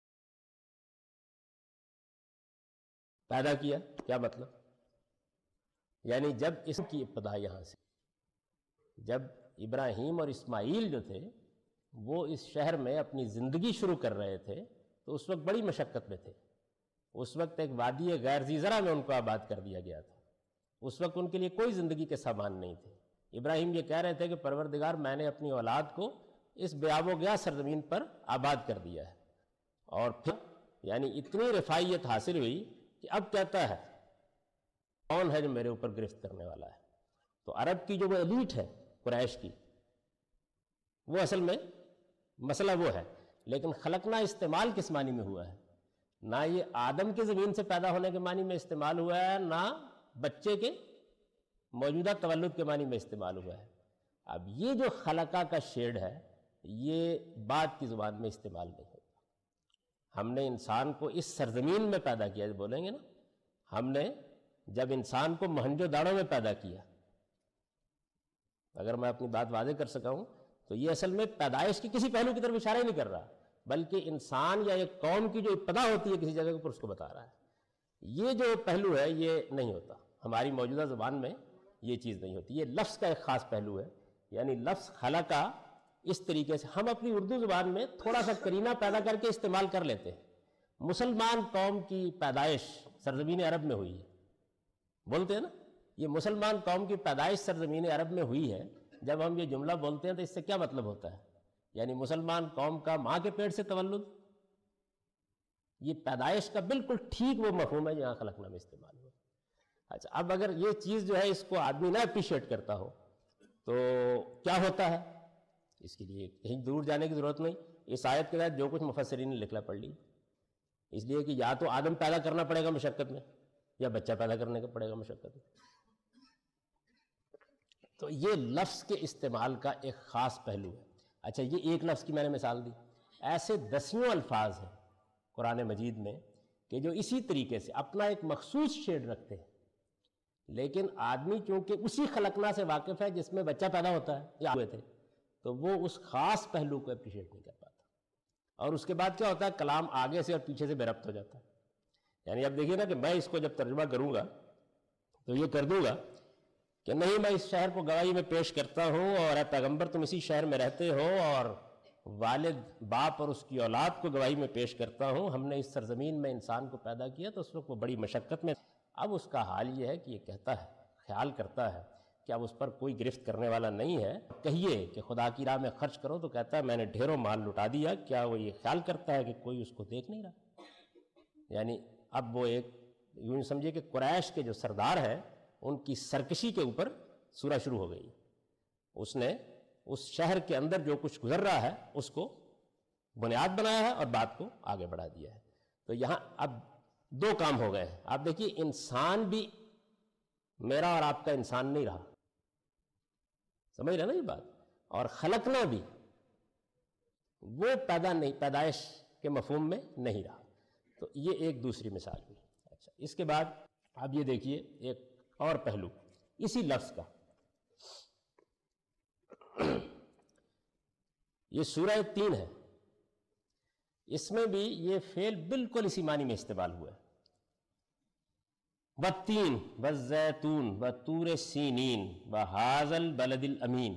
پیدا کیا. کیا مطلب؟ یعنی جب اس کی ابتدا یہاں سے, جب ابراہیم اور اسماعیل جو تھے وہ اس شہر میں اپنی زندگی شروع کر رہے تھے تو اس وقت بڑی مشقت میں تھے. اس وقت ایک وادی غیر ذی زرع میں ان کو آباد کر دیا گیا تھا. اس وقت ان کے لیے کوئی زندگی کے سامان نہیں تھے. ابراہیم یہ کہہ رہے تھے کہ پروردگار میں نے اپنی اولاد کو اس بے آب و گیا سرزمین پر آباد کر دیا ہے. اور پھر یعنی اتنی رفاہیت حاصل ہوئی کہ اب کہتا ہے کون ہے جو میرے اوپر گرفت کرنے والا ہے. تو عرب کی جو وہ ایلیٹ ہے قریش کی, وہ اصل میں مسئلہ وہ ہے. لیکن خلقنا استعمال کس معنی میں ہوا ہے؟ نہ یہ آدم کے زمین سے پیدا ہونے کے معنی میں استعمال ہوا ہے, نہ بچے کے موجودہ تولد کے معنی میں استعمال ہوا ہے. اب یہ جو خلقہ کا شیڈ ہے یہ بعد کی زبان میں استعمال نہیں ہوتا. ہم نے انسان کو اس سرزمین میں پیدا کیا, جو بولیں گے نا, ہم نے جب انسان کو مہنجو داڑوں میں پیدا کیا, اگر میں اپنی بات واضح کر سکا ہوں تو یہ اصل میں پیدائش کے کسی پہلو کی طرف اشارہ ہی نہیں کر رہا, بلکہ انسان یا ایک قوم کی جو ابتدا ہوتی ہے کسی جگہ پر اس کو بتا رہا ہے. یہ جو پہلو ہے یہ نہیں ہوتا ہماری موجودہ زبان میں, یہ چیز نہیں ہوتی. یہ لفظ کا ایک خاص پہلو ہے. یعنی لفظ خلقہ اس طریقے سے ہم اپنی اردو زبان میں تھوڑا سا کرینہ پیدا کر کے استعمال کر لیتے ہیں. مسلمان قوم کی پیدائش سرزمین عرب میں ہوئی ہے, بولتے ہیں نا, یہ مسلمان قوم کی پیدائش سرزمین عرب میں ہوئی ہے. جب ہم یہ جملہ بولتے ہیں تو اس سے کیا مطلب ہوتا ہے؟ یعنی مسلمان قوم کا ماں کے پیٹ سے تولد, یہ پیدائش کا بالکل ٹھیک وہ مفہوم ہے جہاں خلقنا میں استعمال ہوا. اچھا اب اگر یہ چیز جو ہے اس کو آدمی نہ اپریشیٹ کرتا ہو تو کیا ہوتا ہے؟ اس کے لیے کہیں دور جانے کی ضرورت نہیں. اس آیت کے تحت جو کچھ مفسرین نے لکھنا پڑھ لی, اس لیے کہ یا تو آدم پیدا کرنا پڑے گا مشقت میں, یا بچہ پیدا کرنے کا پڑے گا مشقت میں. تو یہ لفظ کے استعمال کا ایک خاص پہلو ہے. اچھا یہ ایک لفظ کی میں نے مثال دی, ایسے دسیوں الفاظ ہیں قرآن مجید میں کہ جو اسی طریقے سے اپنا ایک مخصوص شیڈ رکھتے ہیں, لیکن آدمی چونکہ اسی خلقنا سے واقف ہے جس میں بچہ پیدا ہوتا ہے یا ہوئے تھے, تو وہ اس خاص پہلو کو اپریشیٹ نہیں کر پاتا. اور اس کے بعد کیا ہوتا ہے, کلام آگے سے اور پیچھے سے بے ربط ہو جاتا ہے. یعنی اب دیکھیے نا کہ میں اس کو جب ترجمہ کروں گا تو یہ کر دوں گا کہ نہیں میں اس شہر کو گواہی میں پیش کرتا ہوں, اور اے پیغمبر تم اسی شہر میں رہتے ہو, اور والد باپ اور اس کی اولاد کو گواہی میں پیش کرتا ہوں, ہم نے اس سرزمین میں انسان کو پیدا کیا تو اس وقت وہ بڑی مشقت میں. اب اس کا حال یہ ہے کہ یہ کہتا ہے, خیال کرتا ہے کہ اب اس پر کوئی گرفت کرنے والا نہیں ہے. کہیے کہ خدا کی راہ میں خرچ کرو تو کہتا ہے میں نے ڈھیروں مال لٹا دیا. کیا وہ یہ خیال کرتا ہے کہ کوئی اس کو دیکھ نہیں رہا؟ یعنی اب وہ ایک یوں سمجھے کہ قریش کے جو سردار ہیں ان کی سرکشی کے اوپر سورہ شروع ہو گئی. اس نے اس شہر کے اندر جو کچھ گزر رہا ہے اس کو بنیاد بنایا ہے اور بات کو آگے بڑھا دیا ہے. تو یہاں اب دو کام ہو گئے ہیں. آپ دیکھیے انسان بھی میرا اور آپ کا انسان نہیں رہا, سمجھ رہے نا یہ بات, اور خلقنا بھی وہ پیدا نہیں, پیدائش کے مفہوم میں نہیں رہا. تو یہ ایک دوسری مثال ہوئی. اچھا, اس کے بعد آپ یہ دیکھیے ایک اور پہلو اسی لفظ کا. یہ سورہ تین ہے, اس میں بھی یہ فعل بالکل اسی معنی میں استعمال ہوا ہے. والتین والزیتون وطور سینین وہذا البلد الامین,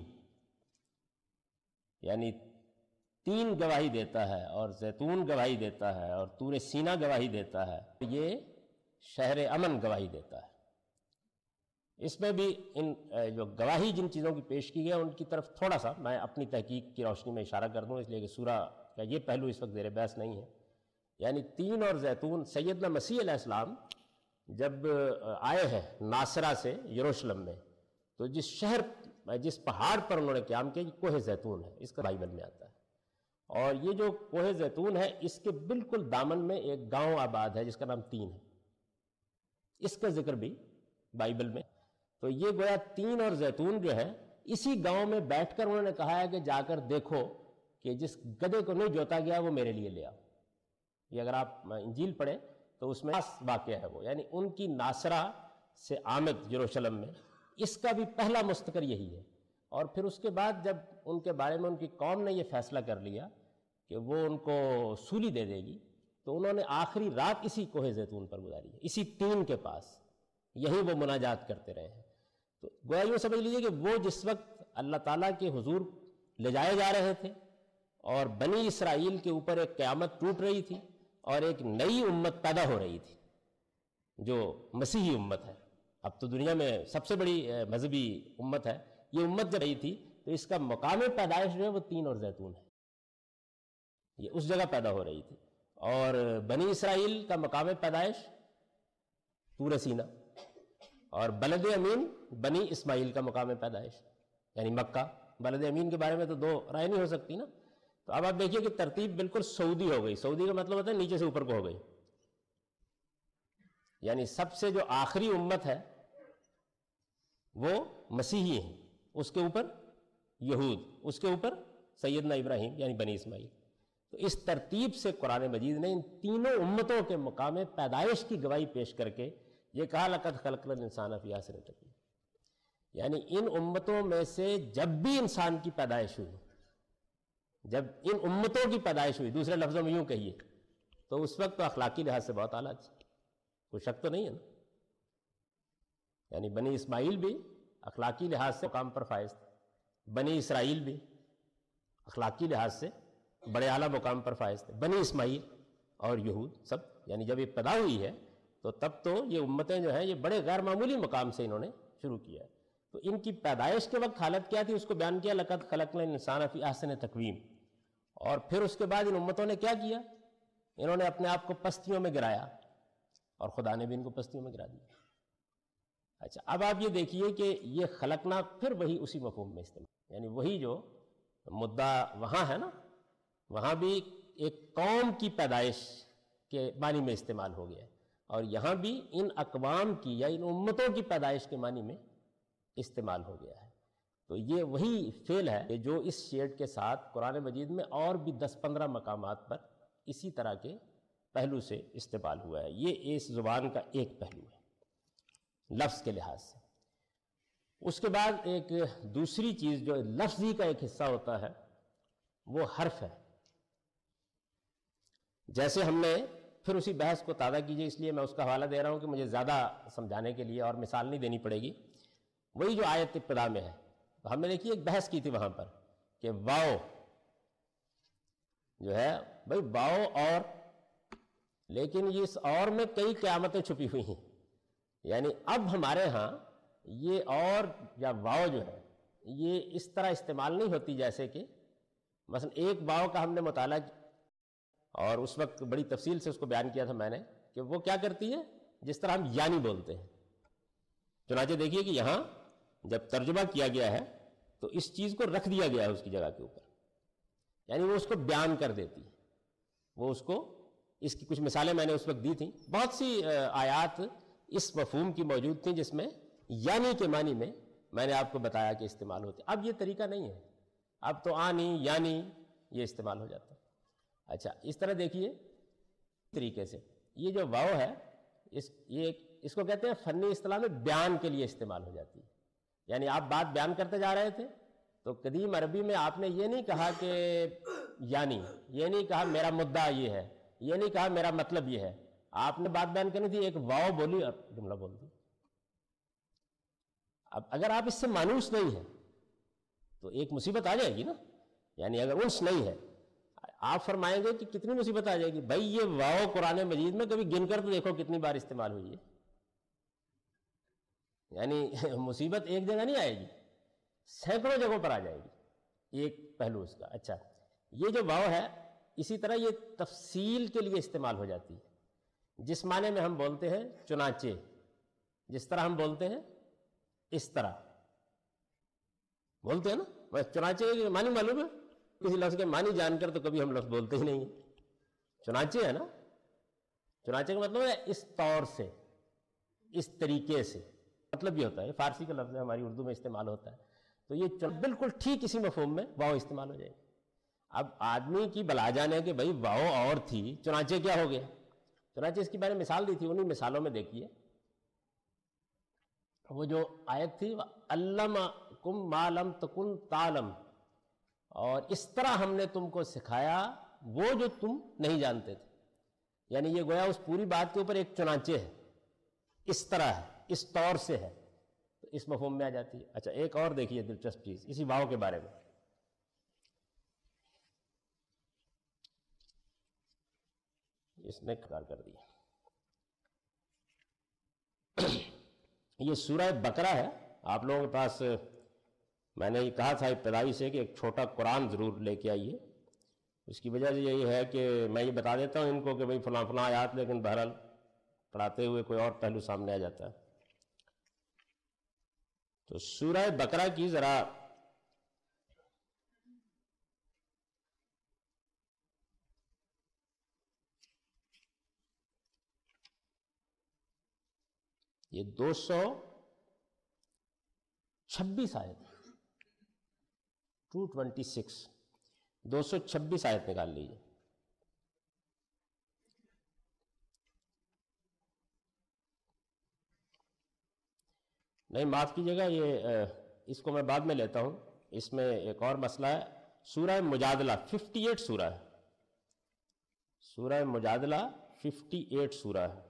یعنی تین گواہی دیتا ہے اور زیتون گواہی دیتا ہے اور طور سینا گواہی دیتا ہے, یہ شہر امن گواہی دیتا ہے. اس میں بھی ان جو گواہی جن چیزوں کی پیش کی گئی ان کی طرف تھوڑا سا میں اپنی تحقیق کی روشنی میں اشارہ کر دوں, اس لیے کہ سورہ کا یہ پہلو اس وقت زیر بحث نہیں ہے. یعنی تین اور زیتون, سیدنا مسیح علیہ السلام جب آئے ہیں ناصرہ سے یروشلم میں, تو جس شہر جس پہاڑ پر انہوں نے قیام کیا یہ کوہ زیتون ہے, اس کا بائبل میں آتا ہے. اور یہ جو کوہ زیتون ہے اس کے بالکل دامن میں ایک گاؤں آباد ہے جس کا نام تین ہے, اس کا ذکر بھی بائبل میں. تو یہ گویا تین اور زیتون جو ہے اسی گاؤں میں بیٹھ کر انہوں نے کہا ہے کہ جا کر دیکھو کہ جس گدھے کو نہیں جوتا گیا وہ میرے لیے لے آؤ. یہ اگر آپ انجیل پڑھیں تو اس میں واقعہ ہے وہ, یعنی ان کی ناصرہ سے آمد یروشلم میں, اس کا بھی پہلا مستقر یہی ہے. اور پھر اس کے بعد جب ان کے بارے میں ان کی قوم نے یہ فیصلہ کر لیا کہ وہ ان کو سولی دے دے گی, تو انہوں نے آخری رات اسی کوہ زیتون پر گزاری ہے, اسی تین کے پاس, یہی وہ مناجات کرتے رہے ہیں. تو گویا یوں سمجھ لیجیے کہ وہ جس وقت اللہ تعالیٰ کے حضور لے جائے جا رہے تھے اور بنی اسرائیل کے اوپر ایک قیامت ٹوٹ رہی تھی اور ایک نئی امت پیدا ہو رہی تھی جو مسیحی امت ہے. اب تو دنیا میں سب سے بڑی مذہبی امت ہے, یہ امت جب رہی تھی تو اس کا مقام پیدائش جو ہے وہ تین اور زیتون ہے, یہ اس جگہ پیدا ہو رہی تھی. اور بنی اسرائیل کا مقام پیدائش طور سینا, اور بلد امین بنی اسماعیل کا مقام پیدائش یعنی مکہ. بلد امین کے بارے میں تو دو رائے نہیں ہو سکتی نا. تو اب آپ دیکھیے کہ ترتیب بالکل سعودی ہو گئی. سعودی کا مطلب ہوتا ہے نیچے سے اوپر کو ہو گئی, یعنی سب سے جو آخری امت ہے وہ مسیحی ہیں, اس کے اوپر یہود, اس کے اوپر سیدنا ابراہیم یعنی بنی اسماعیل. تو اس ترتیب سے قرآن مجید نے ان تینوں امتوں کے مقام پیدائش کی گواہی پیش کر کے یہ کہا لقد خلقنا الانسان فی احسن تقویم, یعنی ان امتوں میں سے جب بھی انسان کی پیدائش ہوئی, جب ان امتوں کی پیدائش ہوئی, دوسرے لفظوں میں یوں کہیے تو اس وقت تو اخلاقی لحاظ سے بہت اعلیٰ تھی, کوئی شک تو نہیں ہے نا. یعنی بنی اسماعیل بھی اخلاقی لحاظ سے مقام پر فائز تھے, بنی اسرائیل بھی اخلاقی لحاظ سے بڑے اعلیٰ مقام پر فائز تھے, بنی اسماعیل اور یہود سب. یعنی جب یہ پیدا ہوئی ہے تو تب تو یہ امتیں جو ہیں یہ بڑے غیر معمولی مقام سے انہوں نے شروع کیا ہے. تو ان کی پیدائش کے وقت حالت کیا تھی اس کو بیان کیا لقد خلقنا الانسان فی احسن تقویم. اور پھر اس کے بعد ان امتوں نے کیا کیا, انہوں نے اپنے آپ کو پستیوں میں گرایا اور خدا نے بھی ان کو پستیوں میں گرا دیا. اچھا, اب آپ یہ دیکھیے کہ یہ خلقنا پھر وہی اسی مفہوم میں استعمال, یعنی وہی جو مدعا وہاں ہے نا, وہاں بھی ایک قوم کی پیدائش کے معنی میں استعمال ہو گیا ہے, اور یہاں بھی ان اقوام کی یا ان امتوں کی پیدائش کے معنی میں استعمال ہو گیا ہے. تو یہ وہی فعل ہے کہ جو اس شیڈ کے ساتھ قرآن مجید میں اور بھی دس پندرہ مقامات پر اسی طرح کے پہلو سے استعمال ہوا ہے. یہ اس زبان کا ایک پہلو ہے لفظ کے لحاظ سے. اس کے بعد ایک دوسری چیز جو لفظی کا ایک حصہ ہوتا ہے وہ حرف ہے. جیسے ہم نے پھر اسی بحث کو تازہ کیجئے, اس لیے میں اس کا حوالہ دے رہا ہوں کہ مجھے زیادہ سمجھانے کے لیے اور مثال نہیں دینی پڑے گی. وہی جو آیت ابتدا میں ہے, تو ہم نے دیکھی ایک بحث کی تھی وہاں پر کہ واو جو ہے بھائی واو اور, لیکن اس اور میں کئی قیامتیں چھپی ہوئی ہیں. یعنی اب ہمارے ہاں یہ اور یا واو جو ہے یہ اس طرح استعمال نہیں ہوتی جیسے کہ مثلا ایک واو کا ہم نے مطالعہ اور اس وقت بڑی تفصیل سے اس کو بیان کیا تھا میں نے کہ وہ کیا کرتی ہے جس طرح ہم یعنی بولتے ہیں. چنانچہ دیکھیے کہ یہاں جب ترجمہ کیا گیا ہے تو اس چیز کو رکھ دیا گیا ہے اس کی جگہ کے اوپر, یعنی وہ اس کو بیان کر دیتی ہے، وہ اس کو، اس کی کچھ مثالیں میں نے اس وقت دی تھیں، بہت سی آیات اس مفہوم کی موجود تھیں جس میں یعنی کے معنی میں میں نے آپ کو بتایا کہ استعمال ہوتے. اب یہ طریقہ نہیں ہے، اب تو آنی یعنی یہ استعمال ہو جاتا ہے. اچھا اس طرح دیکھیے طریقے سے یہ جو واو ہے اس یہ اس کو کہتے ہیں فنی اصطلاح میں بیان کے لیے استعمال ہو جاتی ہے. یعنی آپ بات بیان کرتے جا رہے تھے تو قدیم عربی میں آپ نے یہ نہیں کہا کہ یعنی، یہ نہیں کہا میرا مدعا یہ ہے، یہ نہیں کہا میرا مطلب یہ ہے، آپ نے بات بیان کرنی تھی، ایک واو بولی اور جملہ بول دی. اب اگر آپ اس سے مانوس نہیں ہیں تو ایک مصیبت آ جائے گی نا. یعنی اگر انس نہیں ہے، آپ فرمائیں گے کہ کتنی مصیبت آ جائے گی. بھائی یہ واو قرآن مجید میں کبھی گن کر تو دیکھو کتنی بار استعمال ہوئی ہے. یعنی مصیبت ایک جگہ نہیں آئے گی، سینکڑوں جگہوں پر آ جائے گی. ایک پہلو اس کا. اچھا یہ جو واو ہے اسی طرح یہ تفصیل کے لیے استعمال ہو جاتی ہے. جس معنی میں ہم بولتے ہیں چنانچہ، جس طرح ہم بولتے ہیں اس طرح بولتے ہیں نا. بس چنانچہ کے معنی معلوم ہے، کسی لفظ کے معنی جان کر تو کبھی ہم لفظ بولتے ہی نہیں ہیں. چنانچہ ہے نا، چنانچہ کا مطلب ہے اس طور سے، اس طریقے سے، مطلب یہ ہوتا ہے. فارسی کا لفظ ہے، ہماری اردو میں استعمال ہوتا ہے. تو یہ بالکل ٹھیک اسی مفہوم میں واو استعمال ہو جائے گی. اب آدمی کی بلا جانے کہ بھائی واو اور تھی، چنانچہ کیا ہو گیا. چنانچہ اس کی میں نے مثال دی تھی، انہی مثالوں میں دیکھیے وہ جو آیت تھی علمکم ما لم تکن تعلم، اور اس طرح ہم نے تم کو سکھایا وہ جو تم نہیں جانتے تھے. یعنی یہ گویا اس پوری بات کے اوپر ایک چنانچہ ہے، اس طرح ہے، اس طور سے ہے، تو اس مفہوم میں آ جاتی ہے. اچھا ایک اور دیکھیے دلچسپ چیز اسی واو کے بارے میں. اس نے کار کر دیا. یہ سورہ بقرہ ہے. آپ لوگوں کے پاس میں نے یہ کہا تھا ابتدائی سے کہ ایک چھوٹا قرآن ضرور لے کے آئیے. اس کی وجہ یہی ہے کہ میں یہ بتا دیتا ہوں ان کو کہ بھئی فلاں فلاں آیات، لیکن بہرحال پڑھاتے ہوئے کوئی اور پہلو سامنے آ جاتا ہے. تو سورہ بقرہ کی ذرا یہ دو سو چھبیس آیت، ٹو ٹوینٹی سکس، دو سو چھبیس آیت نکال لیجیے. نہیں معاف کیجیے گا، یہ اس کو میں بعد میں لیتا ہوں. اس میں ایک اور مسئلہ ہے. سورہ مجادلہ ففٹی ایٹ سورہ ہے. سورہ مجادلہ ففٹی ایٹ سورہ ہے.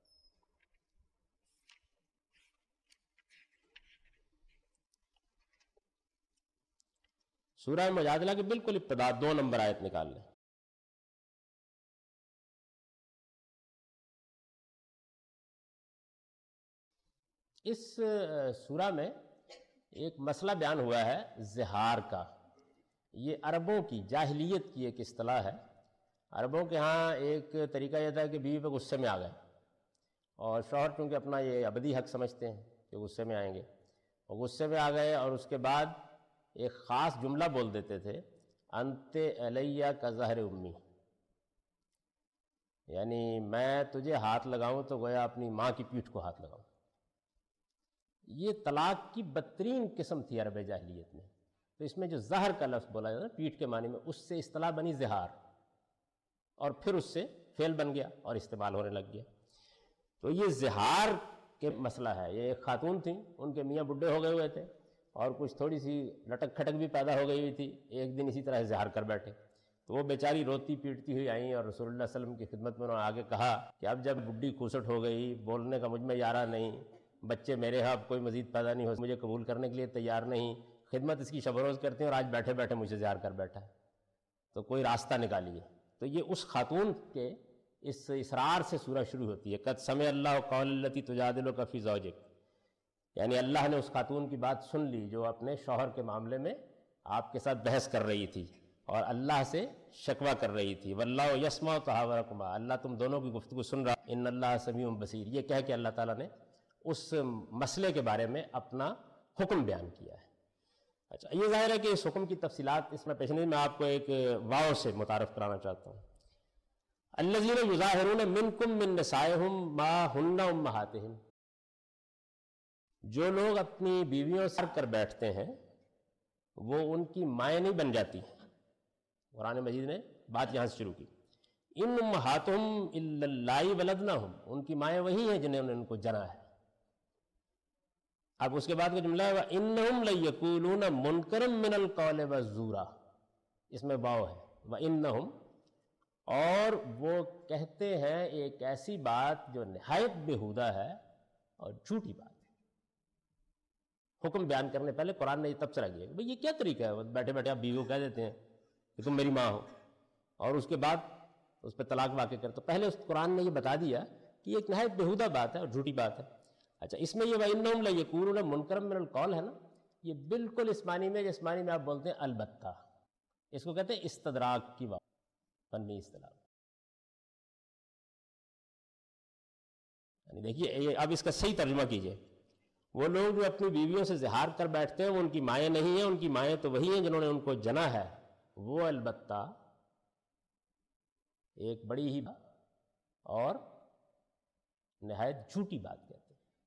سورہ مجادلہ کے بالکل ابتدا دو نمبر آیت نکال لیں. اس سورہ میں ایک مسئلہ بیان ہوا ہے زہار کا. یہ عربوں کی جاہلیت کی ایک اصطلاح ہے. عربوں کے ہاں ایک طریقہ یہ تھا کہ بیوی پہ غصے میں آ گئے، اور شوہر چونکہ اپنا یہ ابدی حق سمجھتے ہیں کہ غصے میں آئیں گے، اور غصے میں آ گئے اور اس کے بعد ایک خاص جملہ بول دیتے تھے، انت علیہ کا ظہر امی، یعنی میں تجھے ہاتھ لگاؤں تو گویا اپنی ماں کی پیٹھ کو ہاتھ لگاؤں. یہ طلاق کی بدترین قسم تھی عرب جاہلیت میں. تو اس میں جو زہر کا لفظ بولا جاتا ہے پیٹھ کے معنی میں، اس سے اصطلاح بنی زہار، اور پھر اس سے فعل بن گیا اور استعمال ہونے لگ گیا. تو یہ زہار کے مسئلہ ہے. یہ ایک خاتون تھیں، ان کے میاں بڈھے ہو گئے ہوئے تھے اور کچھ تھوڑی سی لٹک کھٹک بھی پیدا ہو گئی ہوئی تھی. ایک دن اسی طرح زہار کر بیٹھے تو وہ بیچاری روتی پیٹتی ہوئی آئیں اور رسول اللہ صلی اللہ علیہ وسلم کی خدمت میں انہوں نے آگے کہا کہ اب جب بڈھی کھوسٹ ہو گئی، بولنے کا مجھ میں یارہ نہیں، بچے میرے ہاں کوئی مزید پیدا نہیں ہو، مجھے قبول کرنے کے لیے تیار نہیں، خدمت اس کی شب و روز کرتے ہیں اور آج بیٹھے بیٹھے مجھے زہار کر بیٹھا ہے، تو کوئی راستہ نکالیے. تو یہ اس خاتون کے اس اصرار سے سورہ شروع ہوتی ہے. قد سمع اللہ قول التی تجادلک فی زوجک، یعنی اللہ نے اس خاتون کی بات سن لی جو اپنے شوہر کے معاملے میں آپ کے ساتھ بحث کر رہی تھی اور اللہ سے شکوہ کر رہی تھی. واللہ یسمع تحاورکما، اللہ تم دونوں کی گفتگو سن رہا. ان اللہ سمیع بصیر، یہ کہہ کے اللہ تعالیٰ نے اس مسئلے کے بارے میں اپنا حکم بیان کیا ہے. اچھا، یہ ظاہر ہے کہ اس حکم کی تفصیلات اس میں پیشنی میں آپ کو ایک واو سے متعارف کرانا چاہتا ہوں. الذین یظاہرون منکم من نسائہم ما ہن امہاتہم، جو لوگ اپنی بیویوں سے کر بیٹھتے ہیں وہ ان کی مائیں نہیں بن جاتی. قرآن مجید نے بات یہاں سے شروع کی. ان امہاتہم الا اللائی ولدنہم، ان کی مائیں وہی ہیں جنہوں نے ان کو جنا ہے. اب اس کے بعد کا جملہ ہے وَإِنَّهُمْ لَيَقُولُونَ مُنْكَرًا مِّنَ الْقَوْلِ وَالزُّورَ، اس میں واو ہے. وَإِنَّهُمْ، اور وہ کہتے ہیں ایک ایسی بات جو نہایت بیہودہ ہے اور جھوٹی بات ہے. حکم بیان کرنے پہلے قرآن نے یہ تبصرہ کیا کہ بھئی یہ کیا طریقہ ہے، بیٹھے بیٹھے آپ بیوی کو کہہ دیتے ہیں کہ تم میری ماں ہو، اور اس کے بعد اس پہ طلاق واقع کرتے. پہلے اس قرآن نے یہ بتا دیا کہ یہ ایک نہایت بیہودہ بات ہے اور جھوٹی بات ہے. اچھا، اس میں یہ وَإِنَّهُمْ لَيَقُولُونَ مُنْكَرًا مِّنَ الْقَوْلِ ہے نا، یہ بالکل اس معنی میں جس معنی میں آپ بولتے ہیں البتہ. اس کو کہتے ہیں استدراک کی بات، فنی اصطلاح. یعنی دیکھیے اب اس کا صحیح ترجمہ کیجئے. وہ لوگ جو اپنی بیویوں سے زہار کر بیٹھتے ہیں وہ ان کی مائیں نہیں ہیں، ان کی مائیں تو وہی ہیں جنہوں نے ان کو جنا ہے. وہ البتہ ایک بڑی ہی اور نہایت جھوٹی بات کہتے ہیں.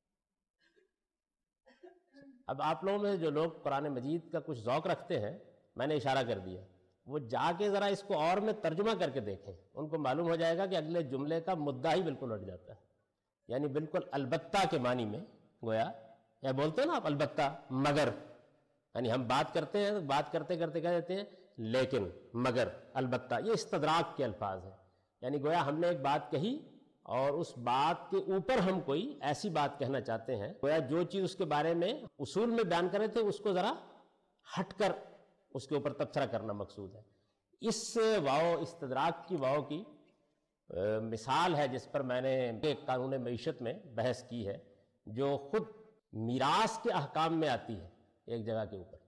اب آپ لوگوں میں جو لوگ قرآن مجید کا کچھ ذوق رکھتے ہیں، میں نے اشارہ کر دیا، وہ جا کے ذرا اس کو اور میں ترجمہ کر کے دیکھیں، ان کو معلوم ہو جائے گا کہ اگلے جملے کا مدعا ہی بالکل اٹھ جاتا ہے. یعنی بالکل البتہ کے معنی میں گویا، یا بولتے ہیں نا آپ البتہ مگر، یعنی ہم بات کرتے ہیں بات کرتے کرتے کہہ دیتے ہیں لیکن مگر البتہ. یہ استدراک کے الفاظ ہیں. یعنی گویا ہم نے ایک بات کہی اور اس بات کے اوپر ہم کوئی ایسی بات کہنا چاہتے ہیں، گویا جو چیز اس کے بارے میں اصول میں بیان کر رہے تھے اس کو ذرا ہٹ کر اس کے اوپر تبصرہ کرنا مقصود ہے. اس واو استدراک کی واو کی مثال ہے جس پر میں نے ایک قانون معیشت میں بحث کی ہے، جو خود میراث کے احکام میں آتی ہے ایک جگہ کے اوپر.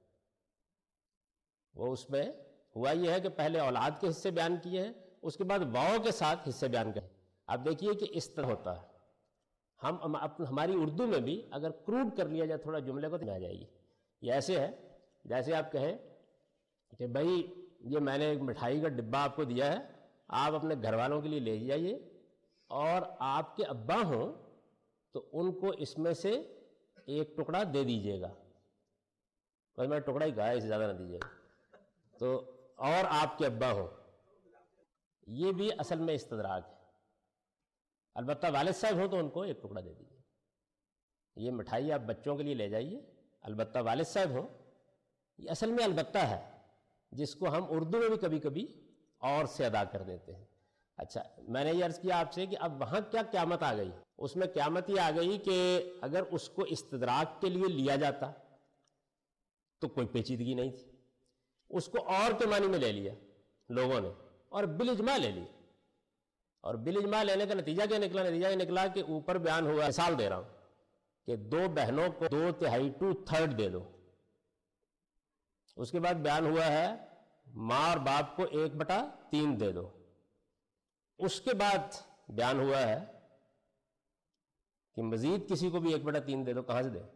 وہ اس میں ہوا یہ ہے کہ پہلے اولاد کے حصے بیان کیے ہیں، اس کے بعد واو کے ساتھ حصے بیان کریں. اب دیکھیے کہ اس طرح ہوتا ہے. ہم ہماری اردو میں بھی اگر کروڈ کر لیا جائے تھوڑا جملے کو تو آ جائے گی. یہ ایسے ہے جیسے آپ کہیں کہ بھائی یہ میں نے ایک مٹھائی کا ڈبہ آپ کو دیا ہے، آپ اپنے گھر والوں کے لیے لے جائیے، اور آپ کے ابا ہوں تو ان کو اس میں سے ایک ٹکڑا دے دیجیے گا. بس میں ٹکڑا ہی کہا ہے، اس سے زیادہ نہ دیجیے گا. تو اور آپ کے ابا ہوں، یہ بھی اصل میں استدراک ہے. البتہ والد صاحب ہوں تو ان کو ایک ٹکڑا دے دیجیے. یہ مٹھائی آپ بچوں کے لیے لے جائیے، البتہ والد صاحب ہوں. یہ اصل میں البتہ ہے جس کو ہم اردو میں بھی کبھی کبھی اور سے ادا کر دیتے ہیں. اچھا، میں نے یہ عرض کیا آپ سے کہ اب وہاں کیا قیامت آ گئی؟ اس میں قیامت یہ آ گئی کہ اگر اس کو استدراک کے لیے لیا جاتا تو کوئی پیچیدگی نہیں تھی. اس کو اور کے معنی میں لے لیا لوگوں نے اور بالاجماع لے لیا. اور بالاجماع لینے کا نتیجہ کیا نکلا؟ نتیجہ یہ نکلا کہ اوپر بیان ہوا، مثال دے رہا ہوں کہ دو بہنوں کو دو تہائی ٹو تھرڈ دے دو. اس کے بعد بیان ہوا ہے ماں اور باپ کو ایک بٹا تین دے دو. اس کے بعد بیان ہوا ہے کہ مزید کسی کو بھی ایک بٹا تین دے دو. کہاں سے دے؟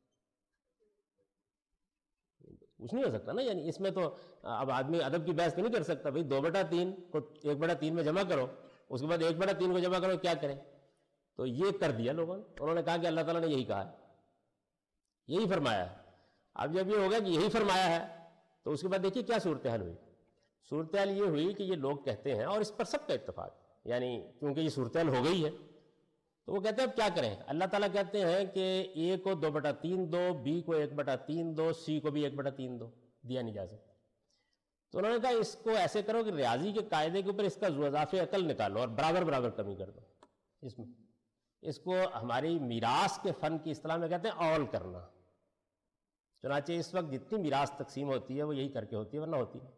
کچھ نہیں ہو سکتا نا. یعنی اس میں تو اب آدمی ادب کی بحث تو نہیں کر سکتا بھائی دو بٹا تین کو ایک بٹا تین میں جمع کرو، اس کے بعد ایک بٹا تین کو جمع کرو، کیا کریں؟ تو یہ کر دیا لوگوں نے. انہوں نے کہا کہ اللہ تعالیٰ نے یہی کہا ہے، یہی فرمایا ہے. اب جب یہ ہوگا کہ یہی فرمایا ہے تو اس کے بعد دیکھیے کیا صورتحال ہوئی. صورتحال یہ ہوئی کہ یہ لوگ کہتے ہیں، اور اس پر سب کا اتفاق، یعنی کیونکہ یہ صورتحال ہو گئی ہے تو وہ کہتے ہیں اب کیا کریں. اللہ تعالیٰ کہتے ہیں کہ اے کو دو بٹا تین دو، بی کو ایک بٹا تین دو، سی کو بھی ایک بٹا تین دو. دیا نہیں جا سکتا. تو انہوں نے کہا اس کو ایسے کرو کہ ریاضی کے قاعدے کے اوپر اس کا اضافہ عقل نکالو اور برابر برابر کمی کر دو. اس میں اس کو ہماری میراث کے فن کی اصطلاح میں کہتے ہیں اول کرنا. چنانچہ اس وقت جتنی میراث تقسیم ہوتی ہے وہ یہی کر کے ہوتی ہے، ورنہ ہوتی ہے.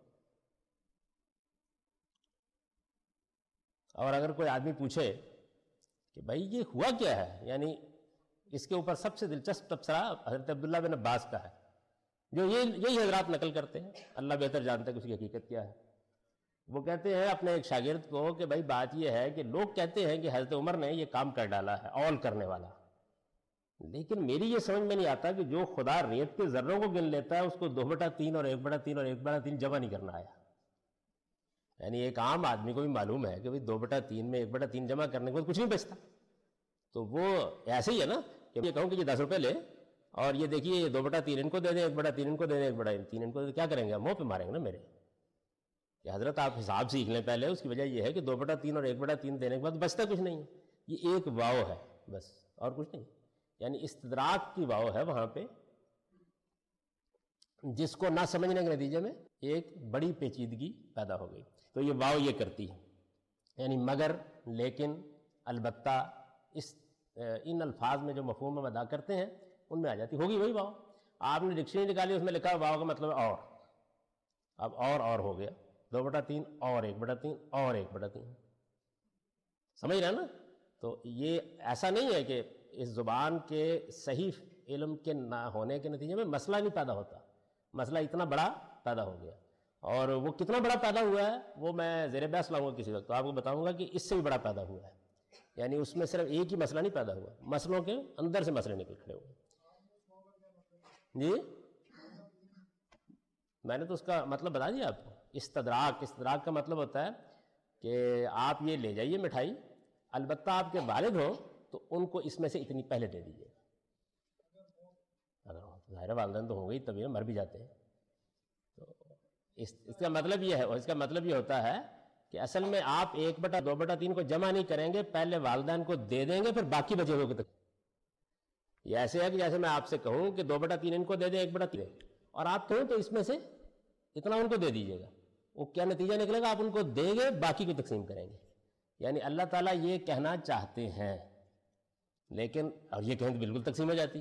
اور اگر کوئی آدمی پوچھے کہ بھائی یہ ہوا کیا ہے، یعنی اس کے اوپر سب سے دلچسپ تبصرہ حضرت عبداللہ بن عباس کا ہے، جو یہ یہی حضرات نقل کرتے ہیں. اللہ بہتر جانتا ہے کہ اس کی حقیقت کیا ہے. وہ کہتے ہیں اپنے ایک شاگرد کو کہ بھائی بات یہ ہے کہ لوگ کہتے ہیں کہ حضرت عمر نے یہ کام کر ڈالا ہے، اول کرنے والا. لیکن میری یہ سمجھ میں نہیں آتا کہ جو خدا ریت کے ذروں کو گن لیتا ہے اس کو دو بٹا تین اور ایک بٹا تین اور ایک بٹا تین جمع نہیں کرنا آیا. یعنی ایک عام آدمی کو بھی معلوم ہے کہ دو بٹا تین میں ایک بٹا تین جمع کرنے کے بعد کچھ نہیں بچتا. تو وہ ایسے ہی ہے نا کہ یہ کہوں کہ یہ دس روپے لے اور یہ دیکھیے یہ دو بٹا تین ان کو دے دیں، ایک بٹا تین ان کو دے دیں، ایک بٹا تین ان کو دے دیں، کیا کریں گے؟ منہ پہ ماریں گے نا میرے. کہ حضرت آپ حساب سیکھ لیں پہلے. اس کی وجہ یہ ہے کہ دو بٹا تین اور ایک بٹا تین دینے کے بعد بچتا کچھ نہیں ہے. یہ ایک واو ہے بس اور کچھ نہیں. یعنی استدراک کی واو ہے وہاں پہ، جس کو نہ سمجھنے کے نتیجے میں ایک بڑی پیچیدگی پیدا ہو گئی. تو یہ واو یہ کرتی ہے، یعنی مگر، لیکن، البتہ، اس ان الفاظ میں جو مفہوم ہم ادا کرتے ہیں ان میں آ جاتی. ہوگی وہی واو. آپ نے ڈکشنری نکالی، اس میں لکھا واو کا مطلب اور. اب اور اور ہو گیا، دو بٹا تین اور ایک بٹا تین اور ایک بٹا تین. سمجھ رہے ہیں نا؟ تو یہ ایسا نہیں ہے کہ اس زبان کے صحیح علم کے نہ ہونے کے نتیجے میں مسئلہ نہیں پیدا ہوتا. مسئلہ اتنا بڑا پیدا ہو گیا، اور وہ کتنا بڑا پیدا ہوا ہے وہ میں زیر بحث لاؤں گا کسی وقت، تو آپ کو بتاؤں گا کہ اس سے بھی بڑا پیدا ہوا ہے. یعنی اس میں صرف ایک ہی مسئلہ نہیں پیدا ہوا، مسئلوں کے اندر سے مسئلے نکل کھڑے ہوئے. جی میں نے تو اس کا مطلب بتا دیا آپ کو. استدراک استدراک کا مطلب ہوتا ہے کہ آپ یہ لے جائیے مٹھائی، البتہ آپ کے والد ہو تو ان کو اس میں سے اتنی پہلے دے دیجیے. ظاہر والدین تو ہو گئی تبھی مر بھی جاتے ہیں. تو اس اس کا مطلب یہ ہے، اور اس کا مطلب یہ ہوتا ہے کہ اصل میں آپ ایک بٹا دو بٹا تین کو جمع نہیں کریں گے، پہلے والدین کو دے دیں گے، پھر باقی بچے ہوئے تک. یہ ایسے ہے کہ جیسے میں آپ سے کہوں کہ دو بٹا تین ان کو دے دیں، ایک بٹا تین، اور آپ کہوں تو اس میں سے اتنا ان کو دے دیجیے گا. وہ کیا نتیجہ نکلے گا؟ آپ ان کو دیں گے، باقی کو تقسیم کریں گے. یعنی اللہ تعالیٰ یہ کہنا چاہتے ہیں، لیکن اور یہ کہیں تو بالکل تقسیم ہو جاتی.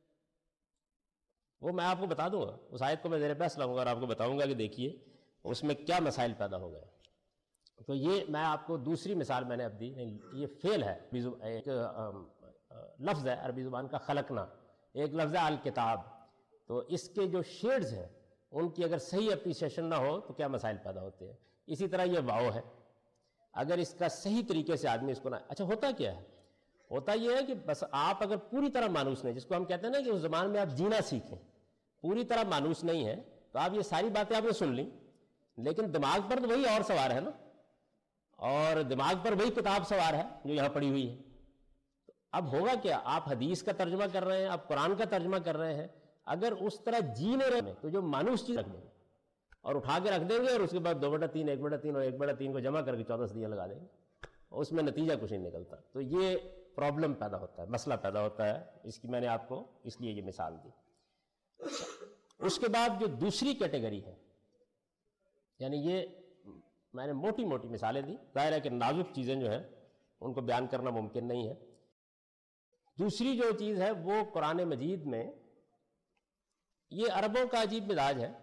وہ میں آپ کو بتا دوں گا، اس آیت کو میں زیر بحث لاؤں گا اور آپ کو بتاؤں گا کہ دیکھیے اس میں کیا مسائل پیدا ہو گئے. تو یہ میں آپ کو دوسری مثال میں نے اب دی. یہ فعل ہے، ایک لفظ ہے عربی زبان کا خلقنا، ایک لفظ ہے الکتاب. تو اس کے جو شیڈز ہیں ان کی اگر صحیح اپریسیشن نہ ہو تو کیا مسائل پیدا ہوتے ہیں. اسی طرح یہ واو ہے، اگر اس کا صحیح طریقے سے آدمی اس کو نہ، اچھا ہوتا کیا ہے؟ ہوتا یہ ہے کہ بس آپ اگر پوری طرح مانوس نہیں، جس کو ہم کہتے ہیں نا کہ اس زبان میں آپ جینا سیکھیں، پوری طرح مانوس نہیں ہے تو آپ یہ ساری باتیں آپ نے سن لیں، لیکن دماغ پر تو وہی اور سوار ہے نا، اور دماغ پر وہی کتاب سوار ہے جو یہاں پڑی ہوئی ہے. تو اب ہوگا کیا؟ آپ حدیث کا ترجمہ کر رہے ہیں، آپ قرآن کا ترجمہ کر رہے ہیں، اگر اس طرح جینے رہے تو جو مانوس چیز رکھ دیں گے اور اٹھا کے رکھ دیں گے، اور اس کے بعد دو بٹا تین ایک بٹا تین اور ایک بٹا تین کو جمع کر کے چودہ صدیاں لگا دیں گے، اس میں نتیجہ کچھ نہیں نکلتا. تو یہ پرابلم پیدا ہوتا ہے، مسئلہ پیدا ہوتا ہے. اس کی میں نے آپ کو اس لیے یہ مثال دی. اس کے بعد جو دوسری کیٹیگری ہے، یعنی یہ میں نے موٹی موٹی مثالیں دی، ظاہر ہے کہ نازک چیزیں جو ہیں ان کو بیان کرنا ممکن نہیں ہے. دوسری جو چیز ہے وہ قرآن مجید میں، یہ عربوں کا عجیب مزاج ہے،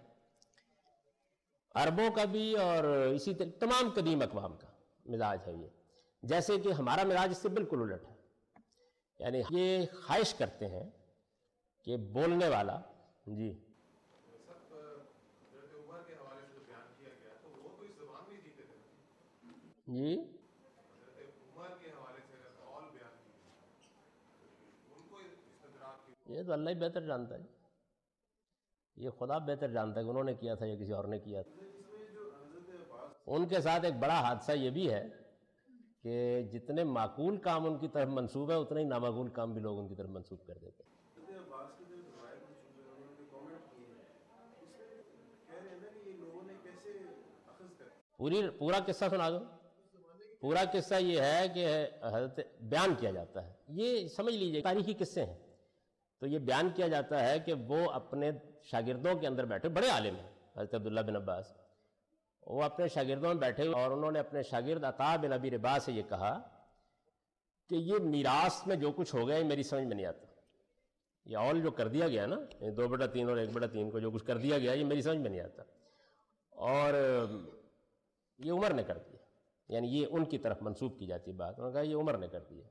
عربوں کا بھی اور اسی طرح تمام قدیم اقوام کا مزاج ہے یہ. جیسے کہ ہمارا مزاج اس سے بالکل الٹ ہے. یعنی یہ خواہش کرتے ہیں کہ بولنے والا جی جی یہ تو اللہ ہی بہتر جانتا ہے، یہ خدا بہتر جانتا ہے کہ انہوں نے کیا تھا یا کسی اور نے کیا تھا. ان کے ساتھ ایک بڑا حادثہ یہ بھی ہے کہ جتنے معقول کام ان کی طرف منسوب ہے اتنے ہی نامعقول کام بھی لوگ ان کی طرف منسوب کر دیتے ہیں. پوری پورا قصہ سنا دو. پورا قصہ یہ ہے کہ حضرت بیان کیا جاتا ہے، یہ سمجھ لیجئے تاریخی قصے ہیں. تو یہ بیان کیا جاتا ہے کہ وہ اپنے شاگردوں کے اندر بیٹھے، بڑے عالم ہیں حضرت عبداللہ بن عباس، وہ اپنے شاگردوں میں بیٹھے اور انہوں نے اپنے شاگرد عطا بن ابی رباح سے یہ کہا کہ یہ میراث میں جو کچھ ہو گیا یہ میری سمجھ میں نہیں آتا. یہ اول جو کر دیا گیا نا، دو بٹا تین اور ایک بٹا تین کو جو کچھ کر دیا گیا یہ میری سمجھ میں نہیں آتا. اور یہ عمر نے کر دیا، یعنی یہ ان کی طرف منسوب کی جاتی بات. انہوں نے کہا یہ عمر نے کر دیا.